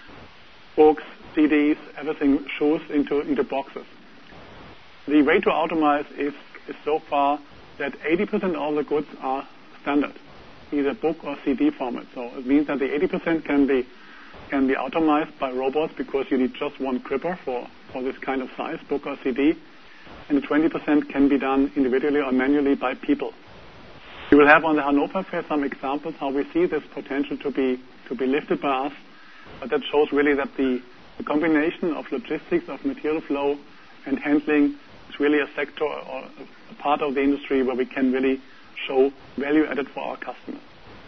books, C Ds, everything, shoes into, into boxes. The way to automate is, is so far that eighty percent of the goods are standard, either book or C D format. So it means that the eighty percent can be can be automated by robots because you need just one gripper for, for this kind of size, book or C D, and the twenty percent can be done individually or manually by people. We will have on the Hannover Fair some examples how we see this potential to be to be lifted by us, but that shows really that the, the combination of logistics, of material flow, and handling is really a sector or a part of the industry where we can really show value added for our customers.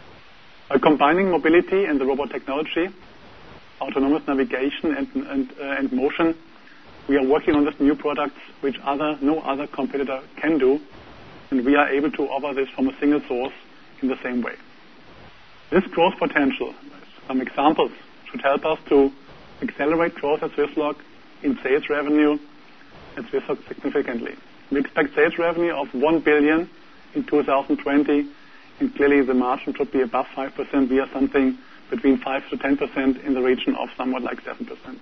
By combining mobility and the robot technology, autonomous navigation and, and, uh, and motion, we are working on these new products which other, no other competitor can do, and we are able to offer this from a single source in the same way. This growth potential, some examples, should help us to accelerate growth at Swisslog in sales revenue at Swisslog significantly. We expect sales revenue of one billion in two thousand twenty, and clearly the margin should be above five percent. We are something between five to ten percent in the region of somewhat like seven percent.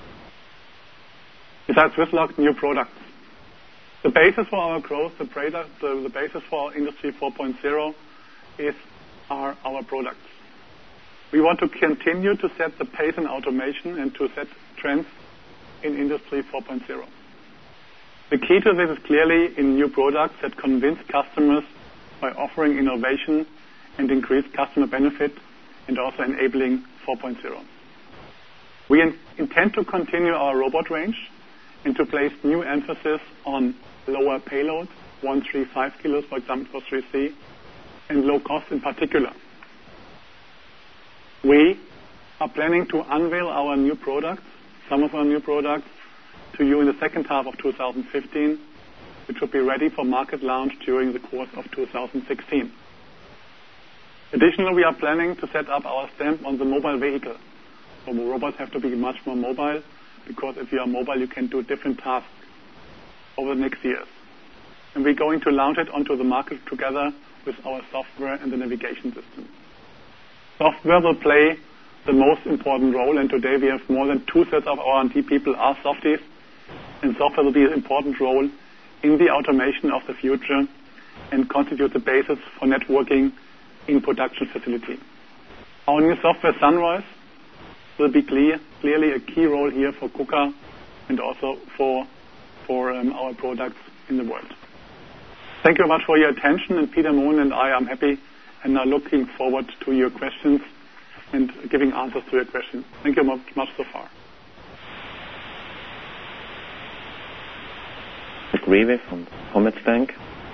Besides Swisslog, new products. The basis for our growth, the, product, the, the basis for Industry four point oh is are our products. We want to continue to set the pace in automation and to set trends in Industry four point oh. The key to this is clearly in new products that convince customers by offering innovation and increase customer benefit and also enabling four point oh. We in, intend to continue our robot range and to place new emphasis on lower payload, one hundred thirty-five kilos, for example, for three C, and low cost in particular. We are planning to unveil our new products, some of our new products, to you in the second half of two thousand fifteen, which will be ready for market launch during the course of two thousand sixteen. Additionally, we are planning to set up our stamp on the mobile vehicle. So robots have to be much more mobile, because if you are mobile, you can do different tasks over the next years. And we're going to launch it onto the market together with our software and the navigation system. Software will play the most important role, and today we have more than two-thirds of our R and D people are softies, and software will be an important role in the automation of the future and constitute the basis for networking in production facility. Our new software, Sunrise, will be clear, clearly a key role here for KUKA and also for, for um, our products in the world. Thank you very much for your attention, and Peter Mohn and I am happy and now looking forward to your questions and giving answers to your questions. Thank you much, much so far. Greve from Commerzbank.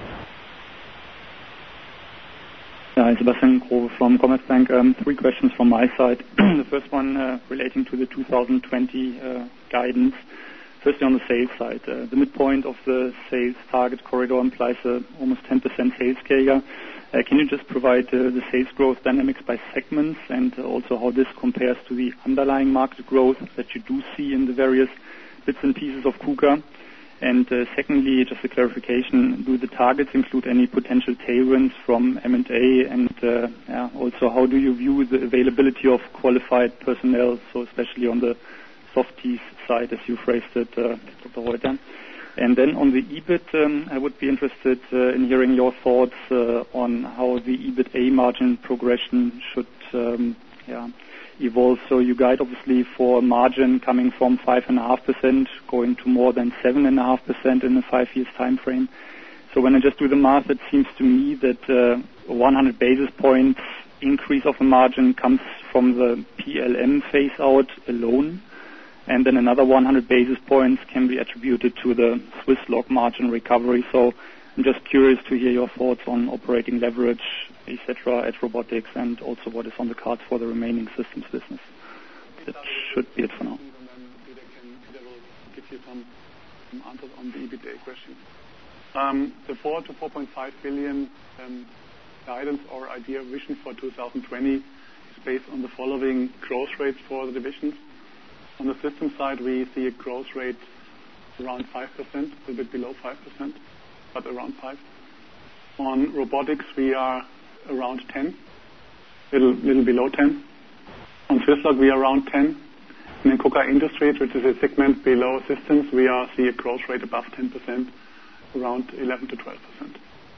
Hi, Sebastian Grove from Commerzbank. Um, three questions from my side. The first one uh, relating to the two thousand twenty uh, guidance. Firstly, on the sales side, uh, the midpoint of the sales target corridor implies uh, almost ten percent sales C A G R. Uh, can you just provide uh, the sales growth dynamics by segments and uh, also how this compares to the underlying market growth that you do see in the various bits and pieces of KUKA? And uh, secondly, just a clarification, do the targets include any potential tailwinds from M and A? And uh, yeah, also, how do you view the availability of qualified personnel, so especially on the softies side, as you phrased it, uh, Doctor Reuter? And then on the EBIT, um, I would be interested uh, in hearing your thoughts uh, on how the EBITA margin progression should um, yeah, evolve. So you guide obviously for a margin coming from five point five percent going to more than seven point five percent in a five years time frame. So when I just do the math, it seems to me that uh, one hundred basis points increase of a margin comes from the P L M phase out alone. And then another one hundred basis points can be attributed to the Swisslog margin recovery. So I'm just curious to hear your thoughts on operating leverage, et cetera, at robotics, and also what is on the cards for the remaining systems business. That should be it for now. And then Peter can, Peter will give you some, some answers on the EBITA question. Um, the four to four point five billion um, guidance or idea vision for two thousand twenty is based on the following growth rates for the divisions. On the system side, we see a growth rate around five percent, a bit below five percent, but around five. On robotics, we are around ten, little little below ten. On Swisslog, we are around ten. And in KUKA Industries, which is a segment below systems, we are see a growth rate above ten percent, around eleven to twelve percent.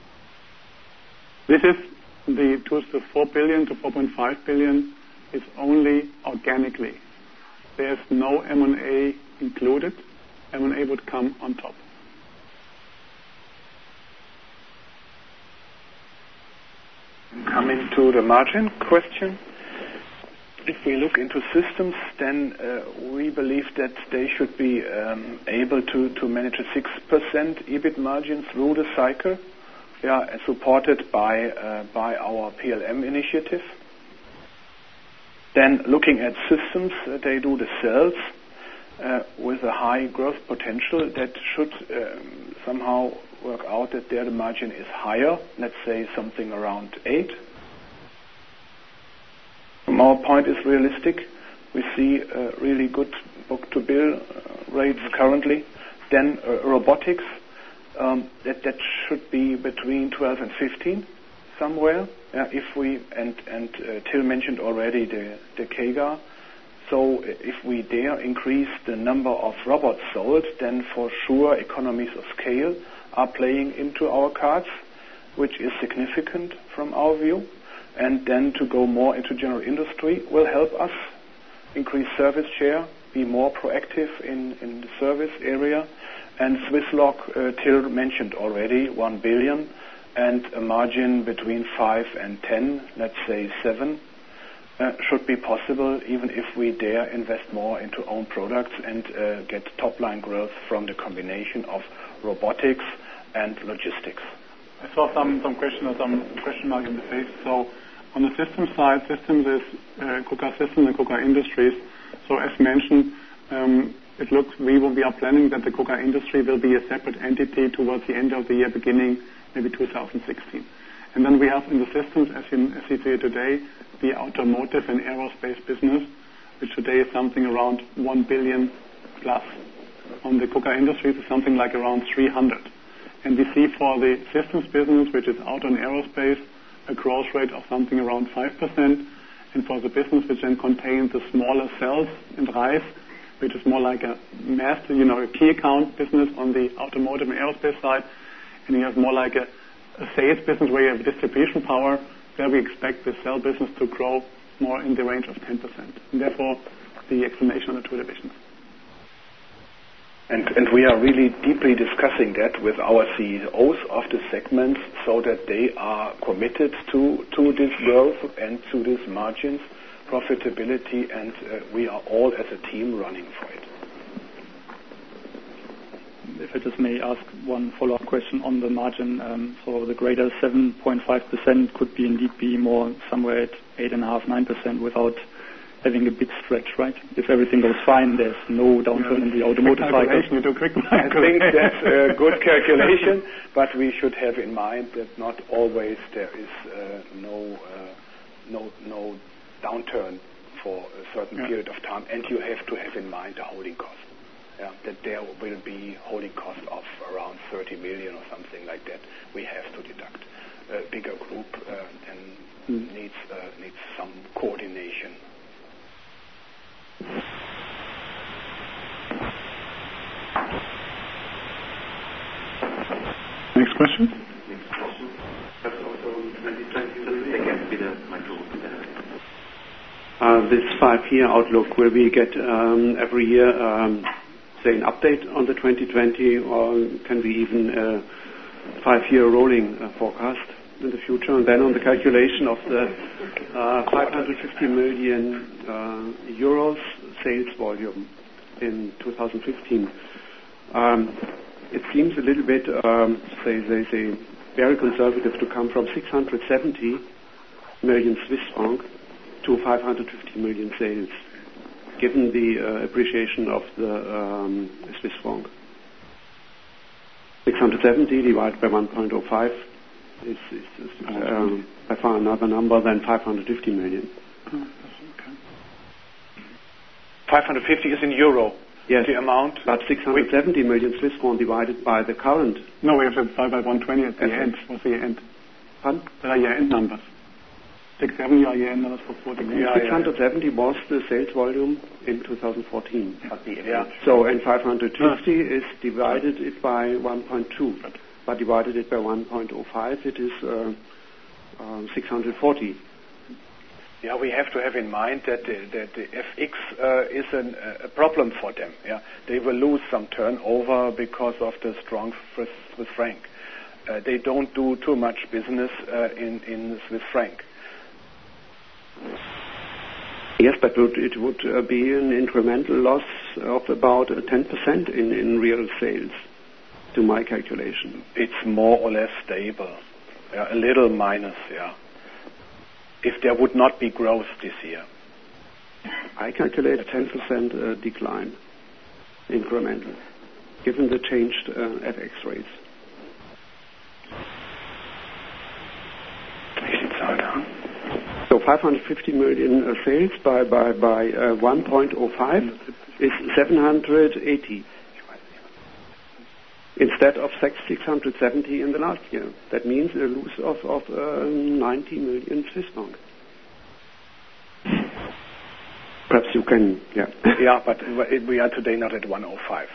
This is the to the four billion to four point five billion is only organically. There's no M and A included. M and A would come on top. Coming to the margin question, if we look into systems, then uh, we believe that they should be um, able to, to manage a six percent EBIT margin through the cycle, yeah, supported by, uh, by our P L M initiative. Then looking at systems, uh, they do the cells uh, with a high growth potential that should um, somehow work out that there the margin is higher, let's say something around eight. From our point is realistic. We see uh, really good book-to-bill uh, rates currently. Then uh, robotics, um, that, that should be between twelve and fifteen somewhere. Yeah, if we, and, and uh, Till mentioned already the, the C A G R. So if we dare increase the number of robots sold, then for sure economies of scale are playing into our cards, which is significant from our view. And then to go more into general industry will help us increase service share, be more proactive in, in the service area. And Swisslog, uh, Till mentioned already, one billion, and a margin between five and ten, let's say seven, uh, should be possible even if we dare invest more into own products and uh, get top-line growth from the combination of robotics and logistics. I saw some, some question or some question mark in the face. So on the system side, systems is uh, KUKA Systems and KUKA Industries. So as mentioned, um, it looks we will we are planning that the KUKA Industry will be a separate entity towards the end of the year, beginning maybe two thousand sixteen. And then we have in the systems, as you, as you see today, the automotive and aerospace business, which today is something around one billion plus. On the KUKA Industries is something like around three hundred. And we see for the systems business, which is auto and aerospace, a growth rate of something around five percent. And for the business which then contains the smaller cells and drives, which is more like a master, you know, a key account business on the automotive and aerospace side, and you have more like a, a sales business where you have distribution power, there we expect the cell business to grow more in the range of ten percent. And therefore, the explanation of the two divisions. And, and we are really deeply discussing that with our C E Os of the segments so that they are committed to, to this growth and to these margins, profitability, and uh, we are all as a team running for it. If I just may ask one follow-up question on the margin. Um, so the greater seven point five percent could be indeed be more somewhere at eight point five, nine percent without having a big stretch, right? If everything goes fine, there's no downturn yeah. in the automotive cycle. You do quick I think that's a good calculation, but we should have in mind that not always there is uh, no, uh, no, no downturn for a certain yeah. period of time, and you have to have in mind the holding cost. Yeah, that there will be holding cost of around thirty million or something like that. We have to deduct. A bigger group uh, and mm. needs uh, needs some coordination. Next question. Next question. That's also twenty twenty. Again, with the microphone. Uh, this five-year outlook, will we get um, every year, um, say, an update on the twenty twenty, or can we even uh, five-year rolling uh, forecast in the future? And then on the calculation of the uh, five hundred fifty million uh, euros sales volume in two thousand fifteen, um, it seems a little bit, um, say, they say, very conservative to come from six hundred seventy million Swiss franc to five hundred fifty million sales, given the uh, appreciation of the um, Swiss franc. six hundred seventy divided by one point zero five is, is, is um, by far another number than five hundred fifty million. five hundred fifty is in euro. Yes, the amount. But six hundred seventy million Swiss franc divided by the current. No, we have to divide by one hundred twenty at the end. What's the year-end? Pardon? That are year-end numbers. six hundred seventy are year-end numbers for fourteen. Yeah, six hundred seventy yeah. was the sales volume in two thousand fourteen. But the yeah. So, and five hundred fifty yeah. is divided it by one point two. But, but divided it by one point zero five, it is uh, uh, six hundred forty. Yeah, we have to have in mind that the, that the F X uh, is an, uh, a problem for them. Yeah, they will lose some turnover because of the strong Swiss, Swiss franc. Uh, they don't do too much business uh, in in Swiss franc. Yes, but it would uh, be an incremental loss of about uh, ten percent in, in real sales, to my calculation. It's more or less stable, yeah, a little minus, yeah. If there would not be growth this year. I calculate a ten percent uh, decline, incremental, given the changed uh, F X rates. So five hundred fifty million uh, sales by by by uh, one point zero five is seven hundred eighty instead of six hundred seventy in the last year. That means a loss of of uh, ninety million Swiss franc. Perhaps you can, yeah. Yeah, but we are today not at one oh five.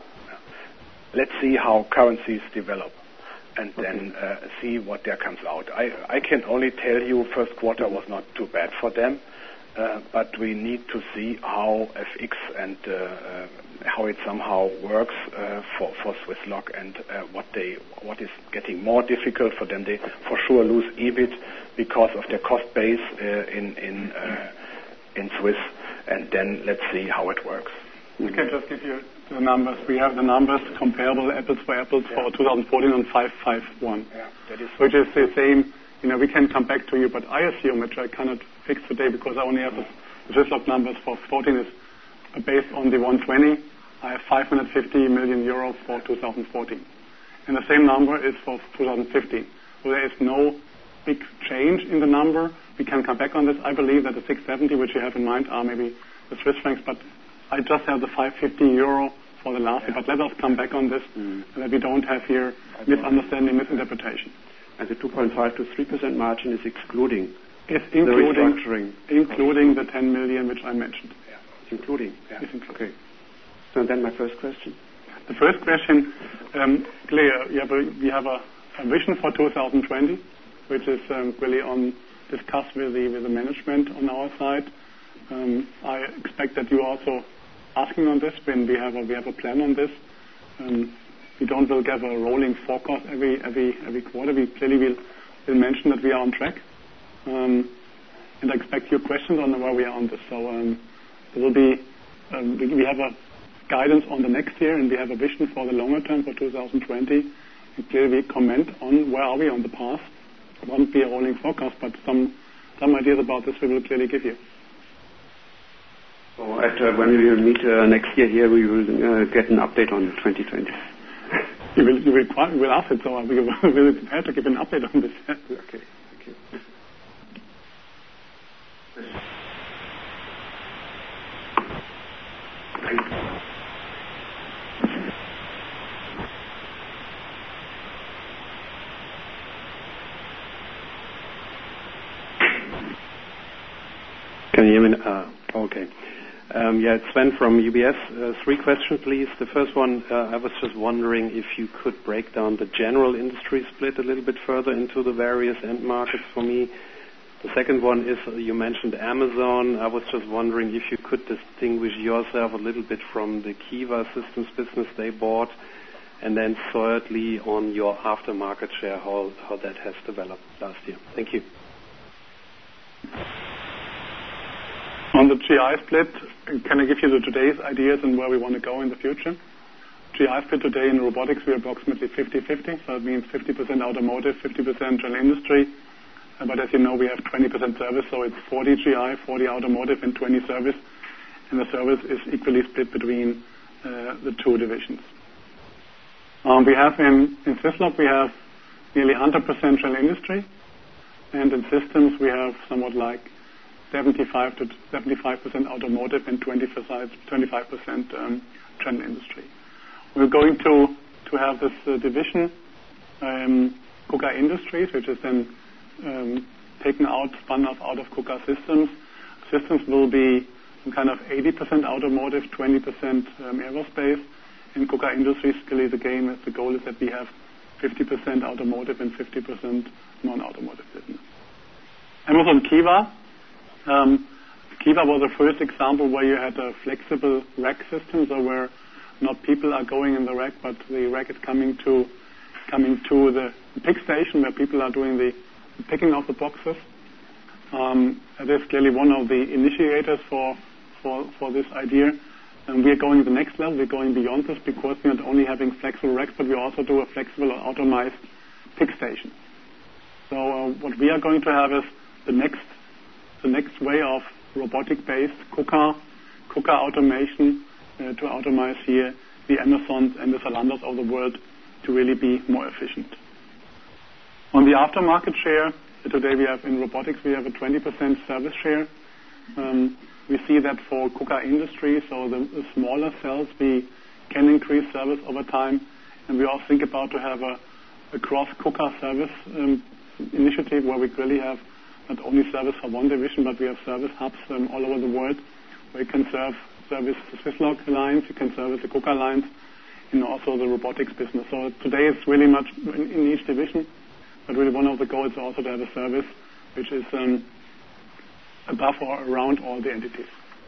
Let's see how currencies develop, and okay. then uh, see what there comes out. I, I can only tell you first quarter was not too bad for them, uh, but we need to see how F X and uh, uh, how it somehow works uh, for, for Swisslog, and uh, what they what is getting more difficult for them. They for sure lose E B I T because of their cost base uh, in in uh, in Swiss, and then let's see how it works. I can just give you the numbers. We have the numbers comparable apples for apples yeah. for twenty fourteen on five five one, yeah, that is which is the same. You know, we can come back to you, but I assume, which I cannot fix today because I only have the Swisslog numbers for fourteen is based on the one twenty. I have five hundred fifty million euros for two thousand fourteen, and the same number is for two thousand fifteen. So there is no big change in the number. We can come back on this. I believe that the six seventy, which you have in mind, are maybe the Swiss francs, but I just have the five hundred fifty euro for the last year. But let us come back on this, mm. so that we don't have here misunderstanding, misinterpretation. And the two point five to three percent margin is excluding It's including the restructuring, including the ten million which I mentioned. Yeah. It's including. Yeah. It's including. Okay. So then my first question. The first question, um, clear. We have a, we have a, a vision for two thousand twenty, which is um, really on discussed with the with the management on our side. Um, I expect that you are also asking on this when we have a, we have a plan on this. Um, we don't will give a rolling forecast every every every quarter. We clearly will, will mention that we are on track, um, and I expect your questions on where we are on this. So um, there will be um, we, we have a guidance on the next year, and we have a vision for the longer term for two thousand twenty. And clearly we comment on where are we on the path. It won't be a rolling forecast, but some some ideas about this we will clearly give you. So at, uh, when we will meet uh, next year here, we will uh, get an update on twenty twenty. You will, you will, you will ask it, so we will be prepared to give an update on this. Okay, thank you. Can you hear me? Uh, okay. Um, yeah, it's Sven from U B S. Uh, three questions, please. The first one, uh, I was just wondering if you could break down the general industry split a little bit further into the various end markets for me. The second one is, uh, you mentioned Amazon. I was just wondering if you could distinguish yourself a little bit from the Kiva Systems business they bought. And then thirdly, on your aftermarket share, how, how that has developed last year. Thank you. On the G I split, can I give you the today's ideas and where we want to go in the future? G I split today in robotics, we're approximately fifty-fifty, so it means fifty percent automotive, fifty percent general industry. Uh, but as you know, we have twenty percent service, so it's forty G I, forty automotive, and twenty service. And the service is equally split between uh, the two divisions. Um, we have in, in Swisslog, we have nearly one hundred percent general industry, and in systems, we have somewhat like seventy-five to seventy-five percent automotive and twenty-five percent um, general industry. We're going to to have this uh, division, um, KUKA Industries, which is then um, taken out, spun off out of KUKA Systems. Systems will be kind of eighty percent automotive, twenty percent um, aerospace. In KUKA Industries, clearly the game, is, the goal is that we have fifty percent automotive and fifty percent non-automotive business. Amazon Kiva. Um, Kiva was the first example where you had a flexible rack system, so where not people are going in the rack, but the rack is coming to coming to the pick station where people are doing the picking of the boxes. Um, it is clearly one of the initiators for for, for this idea. And we are going to the next level. We're going beyond this because we're not only having flexible racks, but we also do a flexible or automized pick station. So uh, what we are going to have is the next the next way of robotic-based KUKA, KUKA automation uh, to automize here the Amazons and the Zalandos of the world to really be more efficient. On the aftermarket share, uh, today we have in robotics, we have a twenty percent service share. Um, we see that for KUKA Industries, so the, the smaller cells, we can increase service over time. And we also think about to have a, a cross-KUKA service um, initiative where we really have not only service for one division, but we have service hubs um, all over the world where you can serve service the Swisslog lines, you can service the KUKA lines, and also the robotics business. So today it's really much in, in each division, but really one of the goals is also to have a service which is um, above or around all the entities.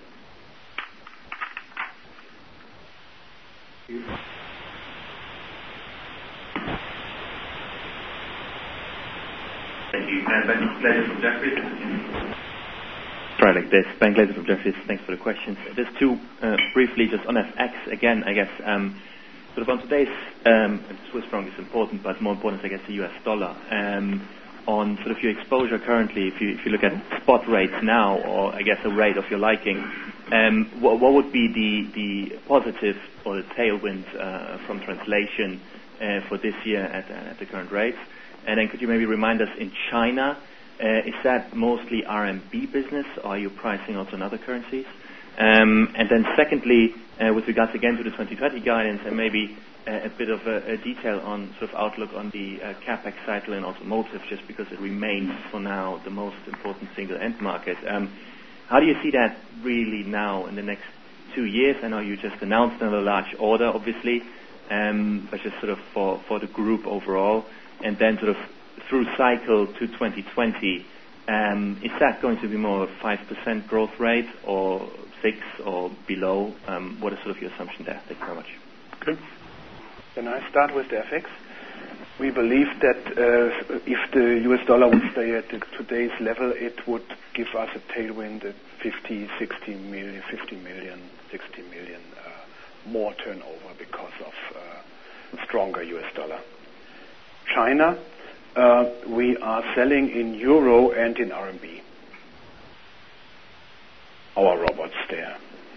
Thank you. Uh, Ben Glazer from Jefferies. Try like this. Ben Glazer from Jefferies. Thanks for the questions. Just two, uh, briefly, just on F X again, I guess. Um, sort of on today's, um, Swiss franc is important, but more important, I guess, the U S dollar. Um, on sort of your exposure currently, if you if you look at spot rates now, or I guess a rate of your liking, um, what, what would be the the positive or the tailwind uh, from translation uh, for this year at, uh, at the current rates? And then could you maybe remind us in China, uh, is that mostly R M B business, or are you pricing also in other currencies? Um, and then secondly, uh, with regards again to the twenty twenty guidance and maybe uh, a bit of a, a detail on sort of outlook on the uh, CapEx cycle in automotive, just because it remains for now the most important single end market. Um, how do you see that really now in the next two years? I know you just announced another large order, obviously, um, but just sort of for, for the group overall. And then sort of through cycle to twenty twenty, um, is that going to be more of a five percent growth rate or six or below? Um, what is sort of your assumption there? Thank you very much. Okay. Then I start with the F X. We believe that uh, if the U S dollar would stay at the, today's level, it would give us a tailwind at fifty, sixty million, fifty million, sixty million uh, more turnover because of uh, stronger U S dollar. China, uh, we are selling in euro and in R M B. Our robots there.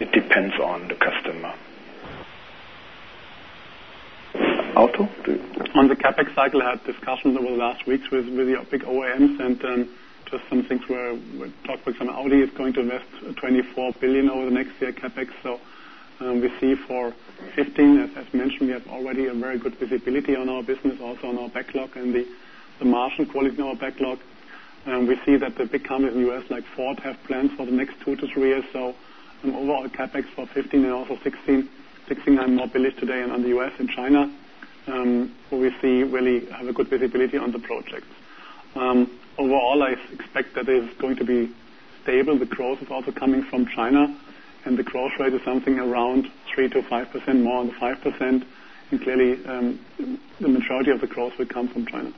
it depends on the customer. Auto? On the CapEx cycle, I had discussions over the last weeks with, with the big O E Ms, and um, just some things where we talked with some Audi is going to invest twenty-four billion over the next year CapEx. So um, we see for fifteen, as, as mentioned, we have already a very good visibility on our business, also on our backlog and the, the margin quality in our backlog. Um, we see that the big companies in the U S like Ford have plans for the next two to three years. So um, overall CapEx for fifteen and also sixteen, sixteen I'm more bullish today and on the U S and China. Um, where we see really have a good visibility on the projects. Um, overall, I expect that it is going to be stable. The growth is also coming from China, and the growth rate is something around three to five percent, more than five percent, and clearly um, the majority of the growth will come from China.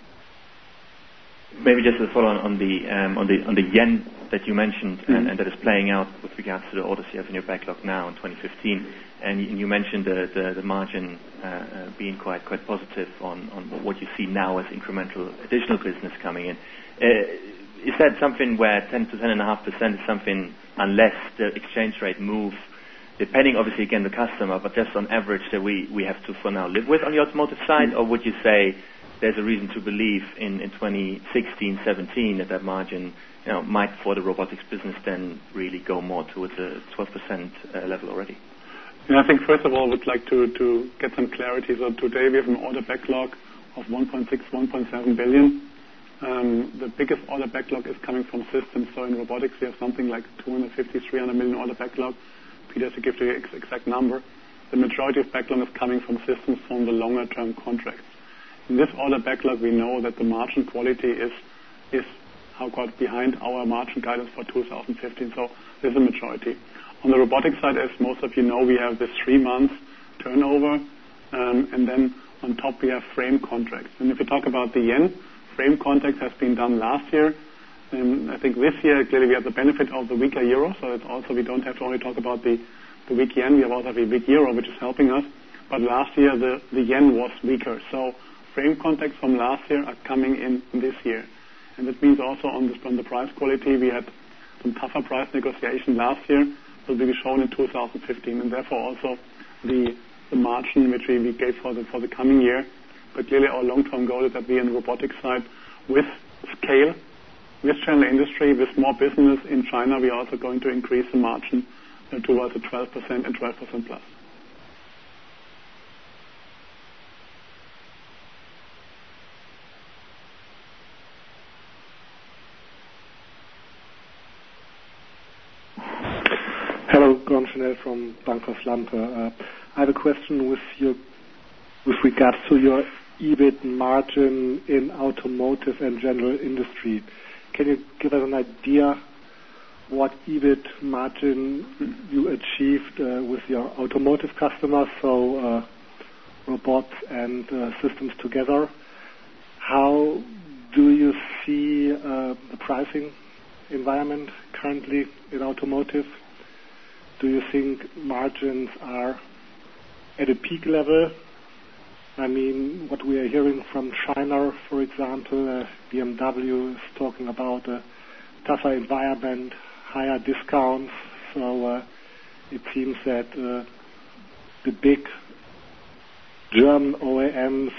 Maybe just to follow on, on the um, on the on the yen that you mentioned, mm-hmm. and, and that is playing out with regards to the orders you have in your backlog now in twenty fifteen, and you, you mentioned the the, the margin uh, uh, being quite quite positive on, on what you see now as incremental additional business coming in. Uh, is that something where ten to ten and a half percent is something, unless the exchange rate moves, depending obviously again the customer, but just on average that we we have to for now live with on the automotive side, mm-hmm. or would you say there's a reason to believe in, in twenty sixteen seventeen that that margin, you know, might for the robotics business then really go more towards a twelve percent uh, level already? Yeah, I think first of all I would like to, to get some clarity. So today we have an order backlog of one point six, one point seven billion. Um, the biggest order backlog is coming from systems. So in robotics we have something like two hundred fifty, three hundred million order backlog. Peter, to give the ex- exact number, the majority of backlog is coming from systems from the longer term contracts. In this order backlog, we know that the margin quality is is how called behind our margin guidance for two thousand fifteen. So there's a majority. On the robotics side, as most of you know, we have this three months turnover, um, and then on top we have frame contracts. And if you talk about the yen, frame contracts has been done last year. And I think this year clearly we have the benefit of the weaker euro. So it's also we don't have to only talk about the, the weak yen. We have also the weak euro, which is helping us. But last year the, the yen was weaker. So frame contracts from last year are coming in this year. And that means also on the, on the price quality, we had some tougher price negotiation last year, will be shown in two thousand fifteen, and therefore also the, the margin which we, we gave for the, for the coming year. But clearly our long-term goal is that we in the robotics side, with scale, with general industry, with more business in China, we are also going to increase the margin uh, towards a twelve percent and twelve percent plus. Hello, Gordon Chanel from Bankers Lampe. Uh, I have a question with your, with regards to your E B I T margin in automotive and general industry. Can you give us an idea what E B I T margin you achieved uh, with your automotive customers, so uh, robots and uh, systems together? How do you see uh, the pricing environment currently in automotive? Do you think margins are at a peak level? I mean, what we are hearing from China, for example, uh, B M W is talking about a tougher environment, higher discounts. So uh, it seems that uh, the big German O E Ms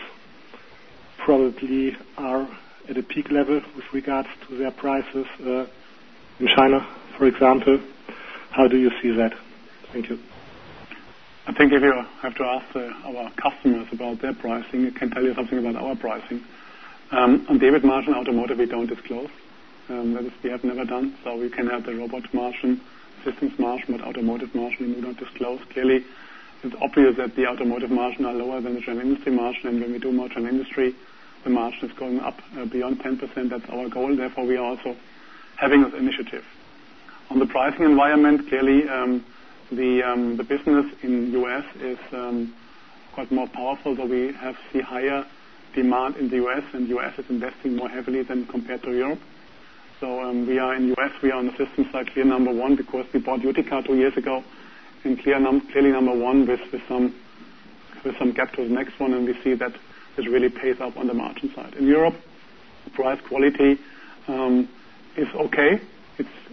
probably are at a peak level with regards to their prices uh, in China, for example. How do you see that? Thank you. I think if you have to ask uh, our customers about their pricing, I can tell you something about our pricing. Um, on the E B I T margin, automotive we don't disclose. Um, that is, we have never done. So we can have the robot margin, systems margin, but automotive margin we do not disclose. Clearly, it's obvious that the automotive margin are lower than the general industry margin, and when we do more general industry, the margin is going up uh, beyond ten percent. That's our goal. Therefore, we are also having this initiative. On the pricing environment, clearly um, the um, the business in U S is um, quite more powerful, so we have see higher demand in the U S, and U S is investing more heavily than compared to Europe. So um, we are in U S, we are on the system side clear number one because we bought Utica two years ago, and clear num- clearly number one with, with some with some gap to the next one, and we see that this really pays up on the margin side. In Europe, price quality um, is okay. It's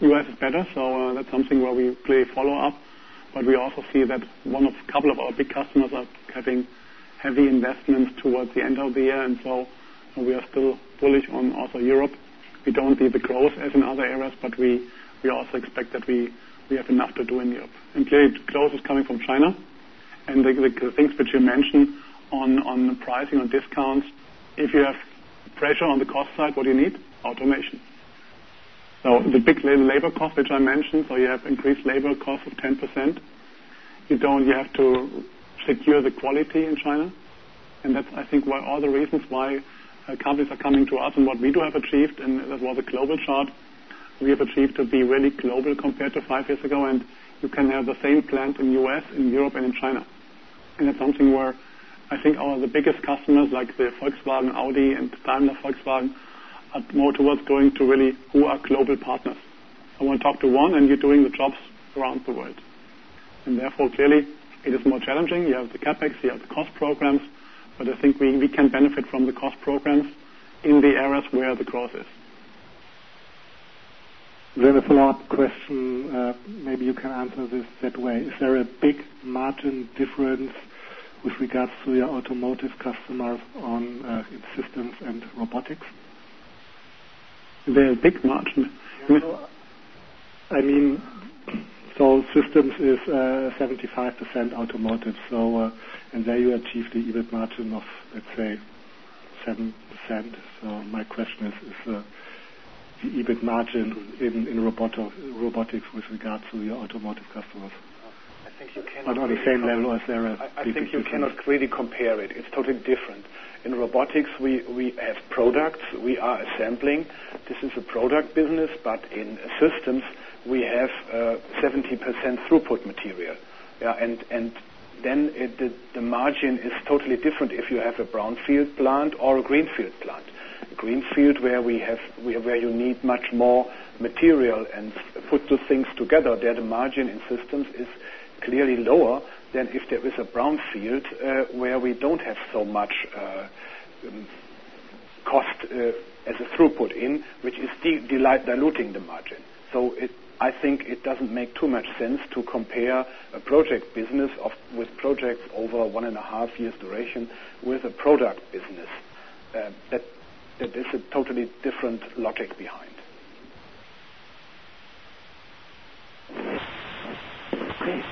U S is better, so uh, that's something where we clearly follow up. But we also see that one of a couple of our big customers are having heavy investments towards the end of the year, and so we are still bullish on also Europe. We don't see the growth as in other areas, but we, we also expect that we, we have enough to do in Europe. And clearly growth is coming from China, and the, the, the things which you mentioned on, on pricing, on discounts, if you have pressure on the cost side, what do you need? Automation. So the big labor cost which I mentioned, so you have increased labor cost of ten percent. You don't, you have to secure the quality in China. And that's, I think, why all the reasons why uh, companies are coming to us and what we do have achieved, and that was a global chart, we have achieved to be really global compared to five years ago, and you can have the same plant in the U S, in Europe, and in China. And that's something where I think our the biggest customers, like the Volkswagen, Audi, and Daimler Volkswagen, are more towards going to really who are global partners. I want to talk to one, and you're doing the jobs around the world. And therefore, clearly, it is more challenging. You have the CapEx, you have the cost programs, but I think we, we can benefit from the cost programs in the areas where the growth is. Then a follow-up question, uh, maybe you can answer this that way. Is there a big margin difference with regards to your automotive customers on uh, systems and robotics? The big margin. Yeah, I mean, so systems is uh, seventy-five percent automotive, so uh, and there you achieve the EBIT margin of, let's say, seven percent. So my question is, is uh, the EBIT margin in, in roboto- robotics with regard to your automotive customers? I think you cannot. But on the same com- level, or is there a I, I big think you difference? cannot really compare it. It's totally different. In robotics, we, we have products we are assembling. This is a product business, but in systems, we have uh, seventy percent throughput material. Yeah, and, and then it, the, the margin is totally different if you have a brownfield plant or a greenfield plant. A greenfield where we have where you need much more material and put the things together, there the margin in systems is clearly lower than if there is a brownfield uh, where we don't have so much uh, um, cost uh, as a throughput in, which is de- de- diluting the margin. So it, I think it doesn't make too much sense to compare a project business of, with projects over one and a half years duration with a product business. Uh, that that is a totally different logic behind. Okay.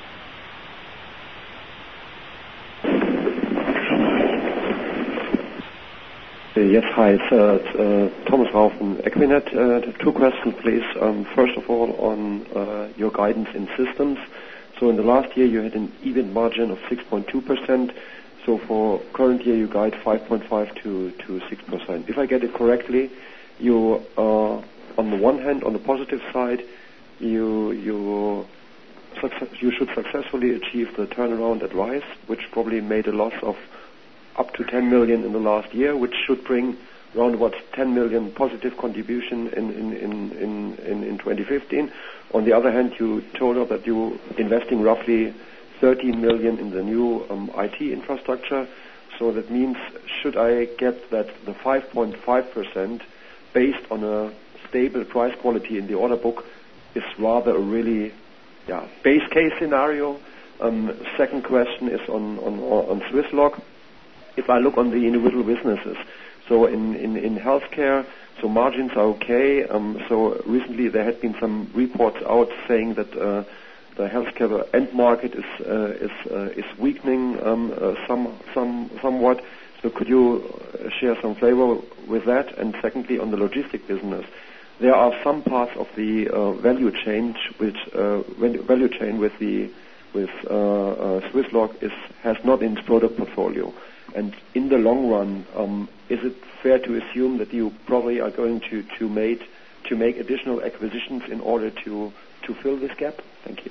Uh, yes, hi, it's uh, uh, Thomas Rau from Equinet. Uh, two questions, please. Um, first of all, on uh, your guidance in systems. So in the last year, you had an EBIT margin of six point two percent. So for current year, you guide five point five to six percent. If I get it correctly, you uh, on the one hand, on the positive side, you you success, you should successfully achieve the turnaround at Rice, which probably made a loss of up to ten million in the last year, which should bring around about ten million positive contribution in in, in, in, in, in twenty fifteen. On the other hand, you told us that you're investing roughly thirteen million in the new um, I T infrastructure. So that means, should I get that the five point five percent based on a stable price quality in the order book is rather a really yeah, base case scenario? Um, second question is on, on, on Swisslog. If I look on the individual businesses, so in, in, in healthcare, so margins are okay. Um, so recently there had been some reports out saying that uh, the healthcare end market is uh, is uh, is weakening um, uh, some some somewhat. So could you share some flavor with that? And secondly, on the logistic business, there are some parts of the uh, value chain which uh, value chain with the with uh, uh, Swisslog is has not in its product portfolio. And in the long run, um, is it fair to assume that you probably are going to, to make to make additional acquisitions in order to, to fill this gap? Thank you.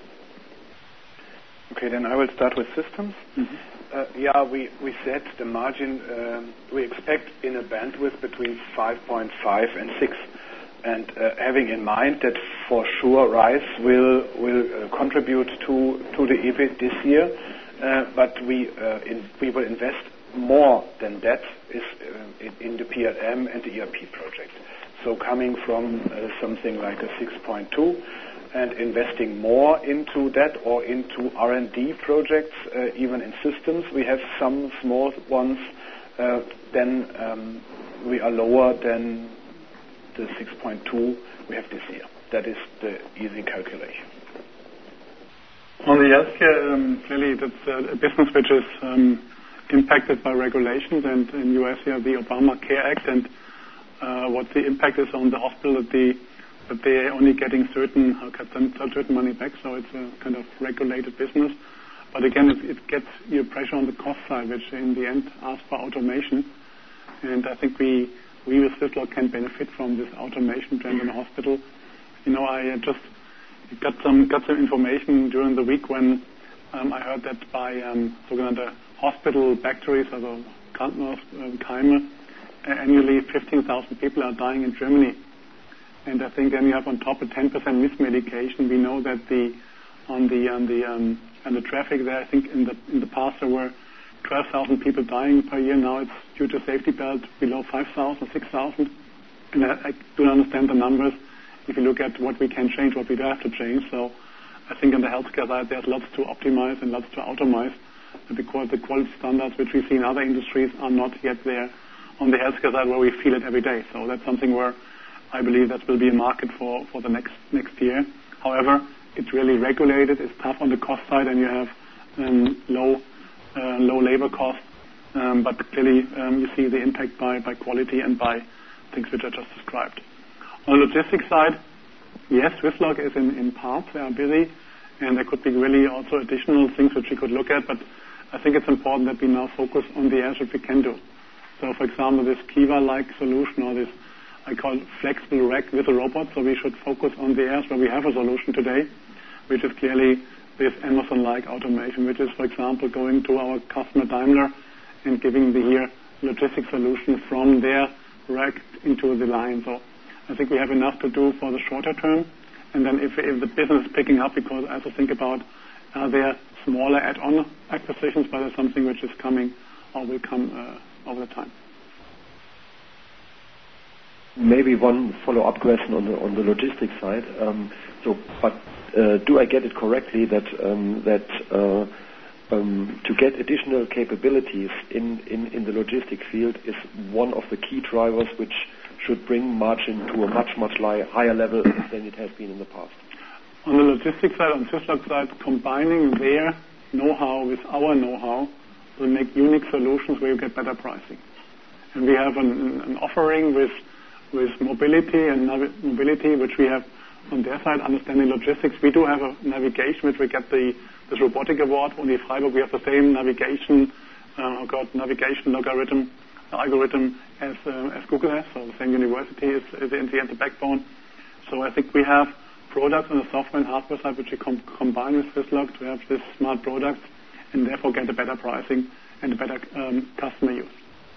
Okay, then I will start with systems. Mm-hmm. Uh, yeah, we, we said the margin um, we expect in a bandwidth between five point five and six, and uh, having in mind that for sure Rice will will uh, contribute to to the EBIT this year, uh, but we uh, in, we will invest more than that is uh, in, in the P L M and the E R P project. So coming from uh, something like a six point two and investing more into that or into R and D projects, uh, even in systems. We have some small ones. Uh, then um, we are lower than the six point two we have this year. That is the easy calculation. On the healthcare, um, clearly that's uh, a business which is um, impacted by regulations, and in the U S you have the Obamacare Act, and uh, what the impact is on the hospital, that, the, that they're only getting certain, uh, certain money back, so it's a kind of regulated business. But again, it, it gets your pressure on the cost side, which in the end asks for automation. And I think we, we with Swisslog can benefit from this automation trend in the hospital. You know, I uh, just got some got some information during the week when um, I heard that by um, sogenannte hospital bacteries, also Krankenhauskeime, uh, annually fifteen thousand people are dying in Germany. And I think then you have on top a ten percent mismedication. We know that the on the on the um, and the traffic there, I think in the in the past there were twelve thousand people dying per year. Now it's due to safety belt below five thousand, six thousand. And I, I don't understand the numbers if you look at what we can change, what we do have to change. So I think on the healthcare side there's lots to optimize and lots to automate, because the quality standards which we see in other industries are not yet there on the healthcare side where we feel it every day. So that's something where I believe that will be a market for, for the next next year. However, it's really regulated. It's tough on the cost side, and you have um, low uh, low labor costs. Um, but clearly, um, you see the impact by, by quality and by things which I just described. On the logistics side, yes, Swisslog is in, in parts. They are busy, and there could be really also additional things which we could look at. But I think it's important that we now focus on the areas that we can do. So, for example, this Kiva-like solution, or this I call flexible rack with a robot. So we should focus on the areas where we have a solution today, which is clearly this Amazon-like automation, which is, for example, going to our customer Daimler and giving the here logistics solution from their rack into the line. So I think we have enough to do for the shorter term. And then if, if the business is picking up, because I have to think about are there smaller add-on acquisitions, but there's something which is coming or will come uh, over the time. Maybe one follow-up question on the on the logistics side. Um, so, but uh, do I get it correctly that um, that uh, um, to get additional capabilities in, in, in the logistics field is one of the key drivers which should bring margin to a much much li- higher level than it has been in the past? On the logistics side, on Swisslog side, combining their know-how with our know-how will make unique solutions where you get better pricing. And we have an, an offering with with mobility and nav- mobility, which we have on their side, understanding logistics. We do have a navigation, which we get the this robotic award. Only Freiburg, we have the same navigation, uh, got navigation logarithm, algorithm as uh, as Google has. So the same university is, is in the end the backbone. So I think we have products on the software and hardware side, which we com- combine with Swisslog to have this smart products, and therefore get a better pricing and a better um, customer use.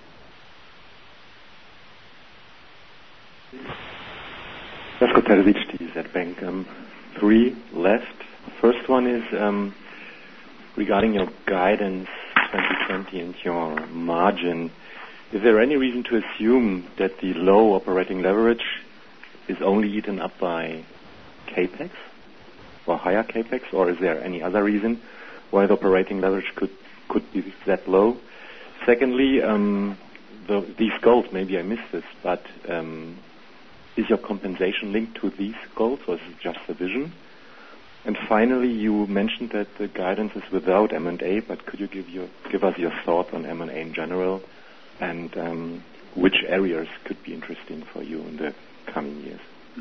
Jasko Terzic, D Z Bank. Um, three left. First one is um, regarding your guidance twenty twenty and your margin. Is there any reason to assume that the low operating leverage is only eaten up by CapEx or higher CapEx, or is there any other reason why the operating leverage could could be that low? Secondly, um, the, these goals, maybe I missed this, but um, is your compensation linked to these goals, or is it just a vision? And finally, you mentioned that the guidance is without M and A, but could you give your give us your thoughts on M and A in general, and um, which areas could be interesting for you in the coming years?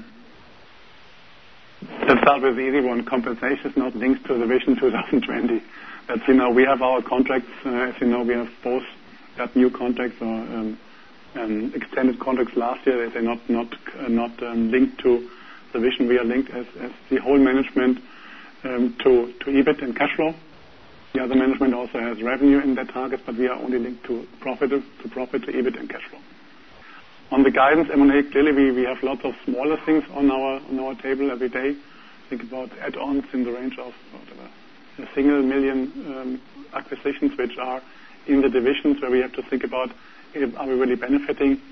Let's start with the easy one. Compensation is not linked to the Vision twenty twenty. As you know, we have our contracts. Uh, as you know, we have both got new contracts or um, um, extended contracts last year. They're not not uh, not um, linked to the Vision. We are linked as, as the whole management um, to to E B I T and cash flow. The other management also has revenue in their targets, but we are only linked to profit, to profit, to E B I T and cash flow. On the guidance, M and A, clearly we, we have lots of smaller things on our on our table every day. Think about add-ons in the range of whatever, a single million um, acquisitions, which are in the divisions where we have to think about, if, are we really benefiting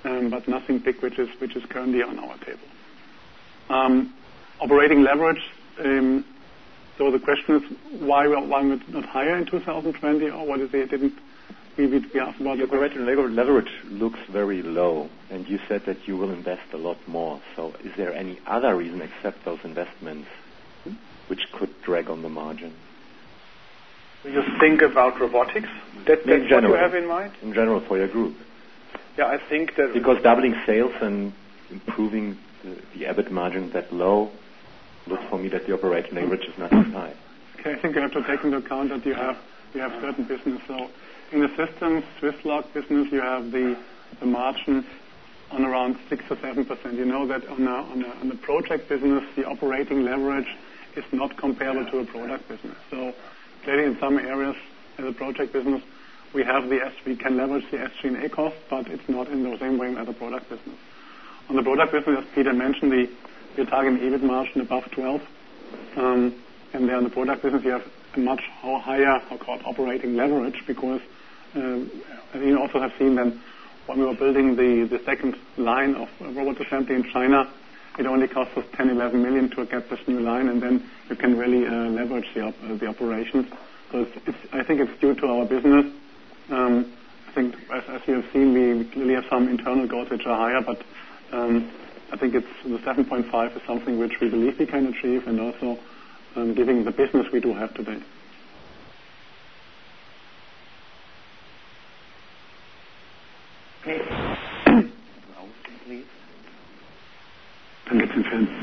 um, but nothing big which is which is currently on our table. Um, operating leverage. Um, so the question is why why not higher in two thousand twenty, or what is it? Didn't we, we asked about the operating leverage looks very low, and you said that you will invest a lot more. So is there any other reason except those investments which could drag on the margin? Do you think about robotics? That, that's in general, what you have in mind? In general, for your group. Yeah, I think that... Because doubling sales and improving the, the EBIT margin that low looks for me that the operating leverage is not as high. Okay, I think you have to take into account that you have you have certain business. So in the systems, Swisslog business, you have the, the margin on around six or seven percent. You know that on a, on, a, on the project business, the operating leverage is not comparable to a product business. So clearly in some areas as a project business, we have the S, we can leverage the S G and A cost, but it's not in the same way as a product business. On the product business, as Peter mentioned, the, we're targeting EBIT margin above twelve. Um, and there in the product business, you have a much higher, how called operating leverage, because um, you also have seen that when we were building the, the second line of robot assembly in China, it only cost us ten, eleven million to get this new line, and then you can really uh, leverage the, op- uh, the operations. So it's, it's, I think it's due to our business. Um, I think, as, as you have seen, we clearly have some internal goals which are higher, but um, I think it's the seven point five is something which we believe we can achieve, and also um, giving the business we do have today. Okay. Please. Dann geht's in Film.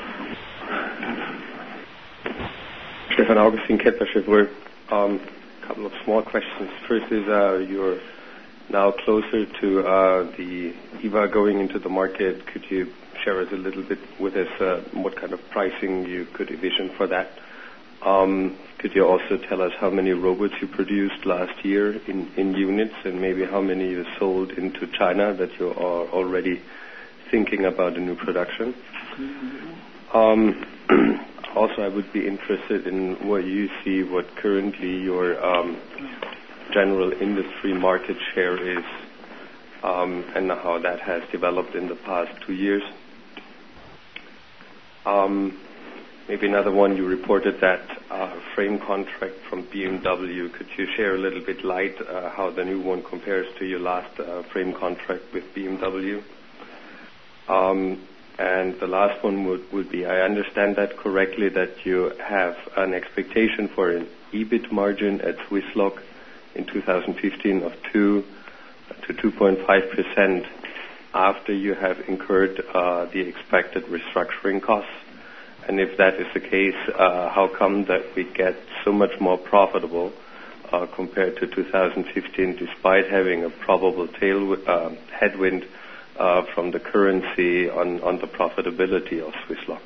Stefan Augustin, Kepler Cheuvreux. Um, a couple of small questions. First is uh, you're now closer to uh, the E V A going into the market. Could you share us a little bit with us uh, what kind of pricing you could envision for that? Um, could you also tell us how many robots you produced last year in, in units, and maybe how many you sold into China that you are already thinking about a new production? Um, also, I would be interested in what you see, what currently your um, general industry market share is, um, and how that has developed in the past two years. Um, maybe another one, you reported that uh, frame contract from B M W. Could you share a little bit light uh, how the new one compares to your last uh, frame contract with B M W? Um, and the last one would, would be, I understand that correctly, that you have an expectation for an EBIT margin at Swisslog in two thousand fifteen of two to two point five percent after you have incurred uh, the expected restructuring costs. And if that is the case, uh, how come that we get so much more profitable uh, compared to two thousand fifteen, despite having a probable tail uh, headwind uh, from the currency on, on the profitability of Swisslog?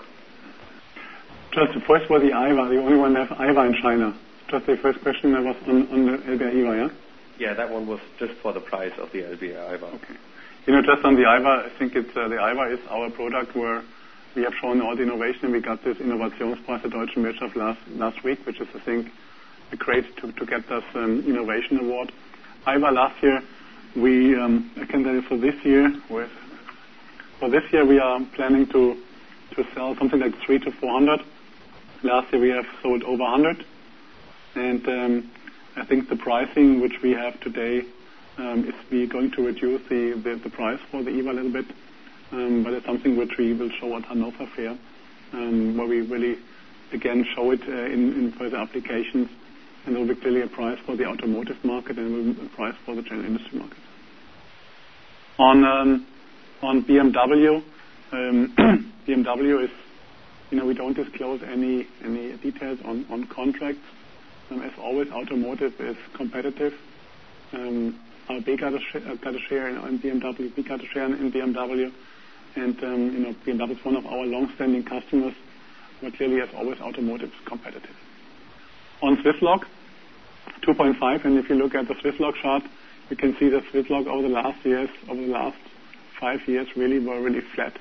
Just the first was the I V A, the only one that have I V A in China. Just the first question that was on, on the L B R I V A, yeah? Yeah, that one was just for the price of the L B R I V A. Okay. You know, just on the I V A, I think it's uh, the I V A is our product where we have shown all the innovation. We got this Innovationspreis der Deutschen Wirtschaft last last week, which is, I think, great to, to get this um, innovation award. I V A last year, we um, I can tell you for this year, with for this year we are planning to to sell something like three to four hundred. Last year we have sold over one hundred, and um, I think the pricing which we have today um, is we going to reduce the, the, the price for the E V A a little bit. Um, but it's something which we will show at Hannover Fair, um, where we really, again, show it uh, in, in further applications, and there will be clearly a price for the automotive market and a price for the general industry market. On um, on B M W, um, B M W is, you know, we don't disclose any any details on, on contracts. Um, as always, automotive is competitive. Um, our B got a, sh- got a share in, in B M W, we got a share in, in B M W. And, um, you know, B M W is one of our long-standing customers, but clearly, as always, automotive is competitive. On Swisslog, two point five, and if you look at the Swisslog chart, you can see that Swisslog over the last years, over the last five years, really were really flat.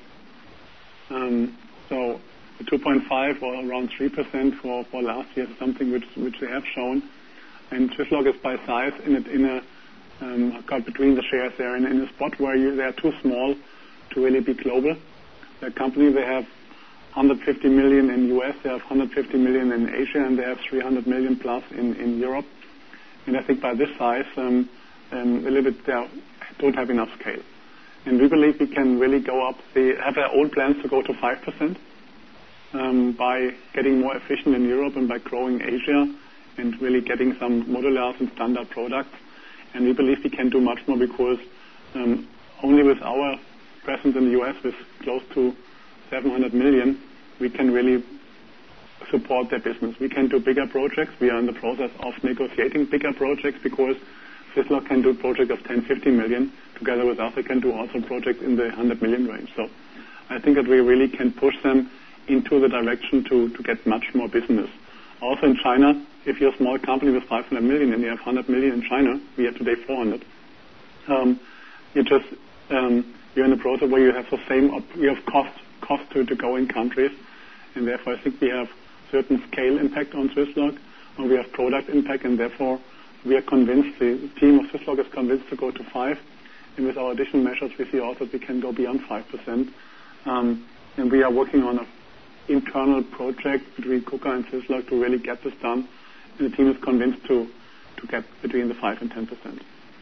Um, so the two point five or around three percent for, for last year is something which which they have shown. And Swisslog is by size in a, in a um, got between the shares there in, in a spot where you, they are too small to really be global. The company, they have one hundred fifty million in U S, they have one hundred fifty million in Asia, and they have three hundred million plus in, in Europe. And I think by this size, um, um, a little bit, they are, don't have enough scale. And we believe we can really go up. They have their own plans to go to five percent um, by getting more efficient in Europe and by growing Asia and really getting some modulars and standard products. And we believe we can do much more because um, only with our presence in the U S with close to seven hundred million, we can really support their business. We can do bigger projects. We are in the process of negotiating bigger projects because Swisslog can do projects of ten, fifteen million. Together with us, they can do also projects in the one hundred million range. So I think that we really can push them into the direction to, to get much more business. Also in China, if you're a small company with five hundred million and you have one hundred million in China, we have today four hundred. Um, you just um, you're in a process where you have the same op- you have cost cost to, to go in countries, and therefore I think we have certain scale impact on Swisslog, and we have product impact, and therefore we are convinced, the team of Swisslog is convinced to go to five, and with our additional measures we see also that we can go beyond five percent. Um, and we are working on an internal project between KUKA and Swisslog to really get this done, and the team is convinced to, to get between the five and ten percent.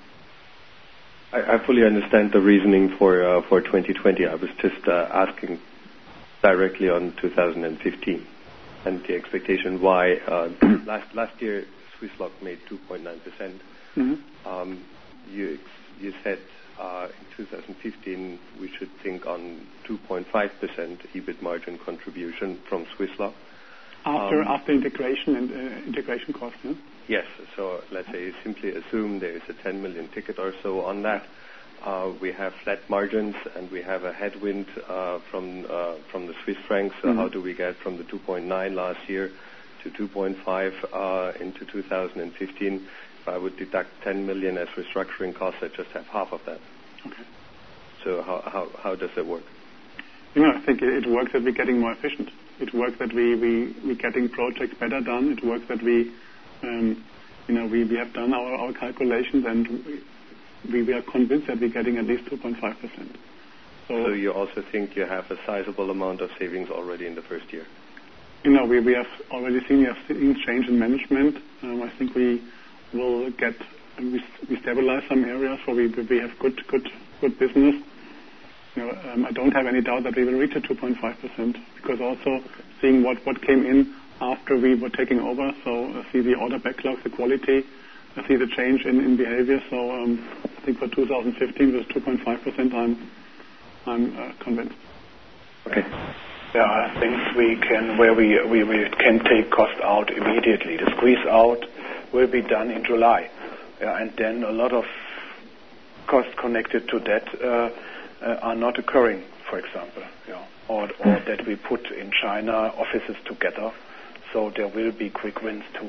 I, I fully understand the reasoning for uh, for twenty twenty. I was just uh, asking directly on two thousand fifteen and the expectation why uh, last last year Swisslog made two point nine percent. Mm-hmm. Um, you you said uh, in two thousand fifteen we should think on two point five percent EBIT margin contribution from Swisslog. After um, after integration and uh, integration costs, yeah? Yes. So let's say simply assume there is a ten million ticket or so on that. Uh, we have flat margins and we have a headwind uh, from uh, from the Swiss francs. So mm-hmm. how do we get from the two point nine last year to two point five uh, into two thousand fifteen? If I would deduct ten million as restructuring costs, I just have half of that. Okay. So how how, how does that work? You know, I think it, it works that we're getting more efficient. It works that we we we're getting projects better done. It works that we, um, you know, we, we have done our, our calculations and we, we are convinced that we're getting at least two point five percent. So, so you also think you have a sizable amount of savings already in the first year? You know, we, we have already seen we have seen change in management. Um, I think we will get we, we stabilize some areas where we we have good good good business. You know, um, I don't have any doubt that we will reach a two point five percent because also seeing what, what came in after we were taking over, so I see the order backlog, the quality, I see the change in, in behavior. So um, I think for two thousand fifteen with two point five percent, I'm I'm uh, convinced. Okay. There are things we can where we, we we can take cost out immediately. The squeeze out will be done in July, yeah, and then a lot of costs connected to that uh, uh, are not occurring, for example, yeah, or or that we put in China offices together. So there will be quick wins too.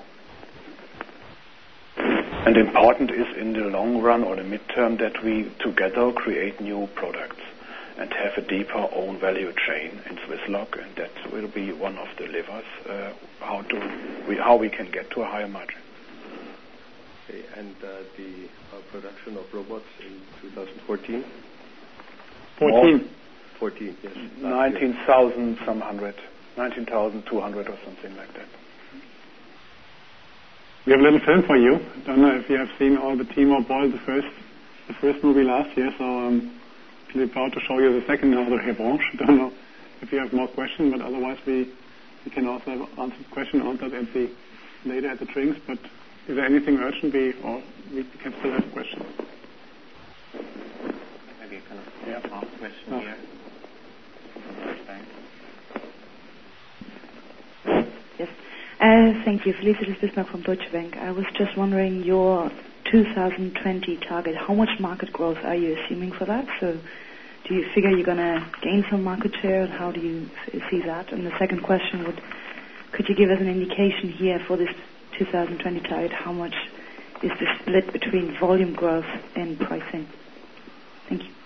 And important is in the long run or the midterm that we together create new products and have a deeper own value chain in Swisslog, and that will be one of the levers uh, how to we how we can get to a higher margin. Okay, and uh, the uh, production of robots in two thousand fourteen? fourteen. fourteen, yes. nineteen thousand some hundred. nineteen thousand two hundred or something like that. We have a little film for you. I don't know if you have seen all the Timor Boy, the first the first movie last year, so um, I'm proud to show you the second now, the Revanche. I don't know if you have more questions, but otherwise we, we can also have answered question answered at the later at the drinks. But is there anything urgent, we, or we can still have questions? Maybe you can yeah. ask a question oh. here. Yes. Uh, thank you. Felicitas Bismarck from Deutsche Bank. I was just wondering your two thousand twenty target, how much market growth are you assuming for that? So do you figure you're going to gain some market share, and how do you see that? And the second question would, could you give us an indication here for this two thousand twenty target, how much is the split between volume growth and pricing? Thank you.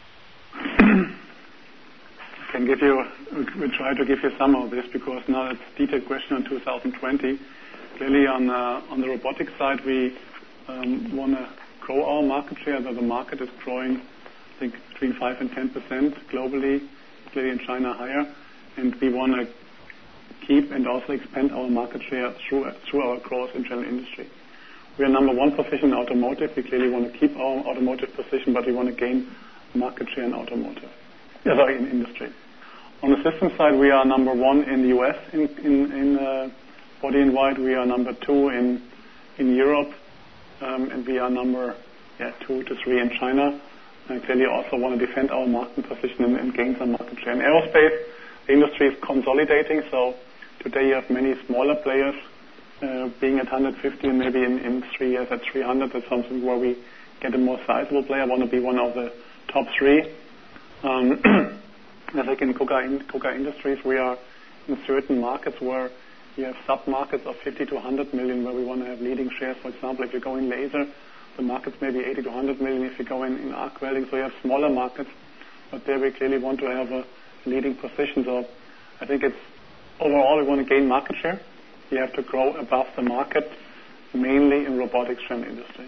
Can give you, we'll try to give you some of this because now it's a detailed question on two thousand twenty. Clearly on uh, on the robotics side, we um, want to grow our market share. The market is growing, I think, between five and ten percent globally, clearly in China higher, and we want to keep and also expand our market share through through our growth in general industry. We are number one position in automotive. We clearly want to keep our automotive position, but we want to gain market share in automotive, yeah, sorry, in industry. On the system side, we are number one in the U S in, in, in uh, body in white. We are number two in in Europe, um, and we are number yeah, two to three in China. And clearly also want to defend our market position and, and gain some market share. In aerospace, the industry is consolidating, so today you have many smaller players uh, being at one hundred fifty, and maybe in, in three years at three hundred. That's something where we get a more sizable player. I want to be one of the top three. Um, I think in KUKA, in KUKA Industries, we are in certain markets where you have sub-markets of fifty to one hundred million, where we want to have leading shares. For example, if you go in laser, the market's maybe eighty to one hundred million. If you go in, in arc welding, so you have smaller markets, but there we clearly want to have a leading position. So I think it's overall we want to gain market share. You have to grow above the market, mainly in robotics and industry.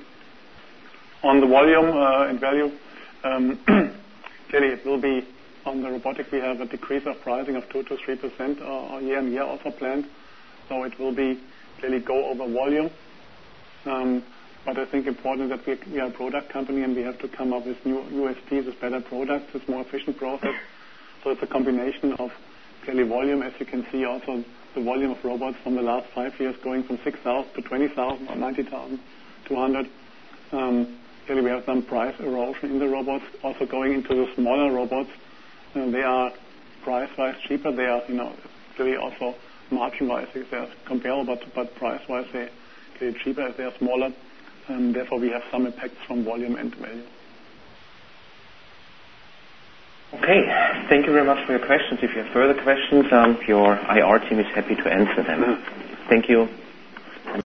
On the volume uh, and value, um, clearly it will be on the robotic. We have a decrease of pricing of two to three percent uh, year on year also planned. So it will be clearly go over volume. Um, but I think important that we, we are a product company and we have to come up with new U S Ps, with better products, with more efficient process. So it's a combination of clearly volume, as you can see also the volume of robots from the last five years going from six thousand to twenty thousand or ninety thousand two hundred. Um, clearly we have some price erosion in the robots. Also going into the smaller robots, uh, they are price-wise cheaper. They are, you know, clearly also margin-wise they are comparable, but, but price-wise they are clearly cheaper as they are smaller. And therefore we have some impacts from volume and value. Okay, thank you very much for your questions. If you have further questions, um, your I R team is happy to answer them. Thank you.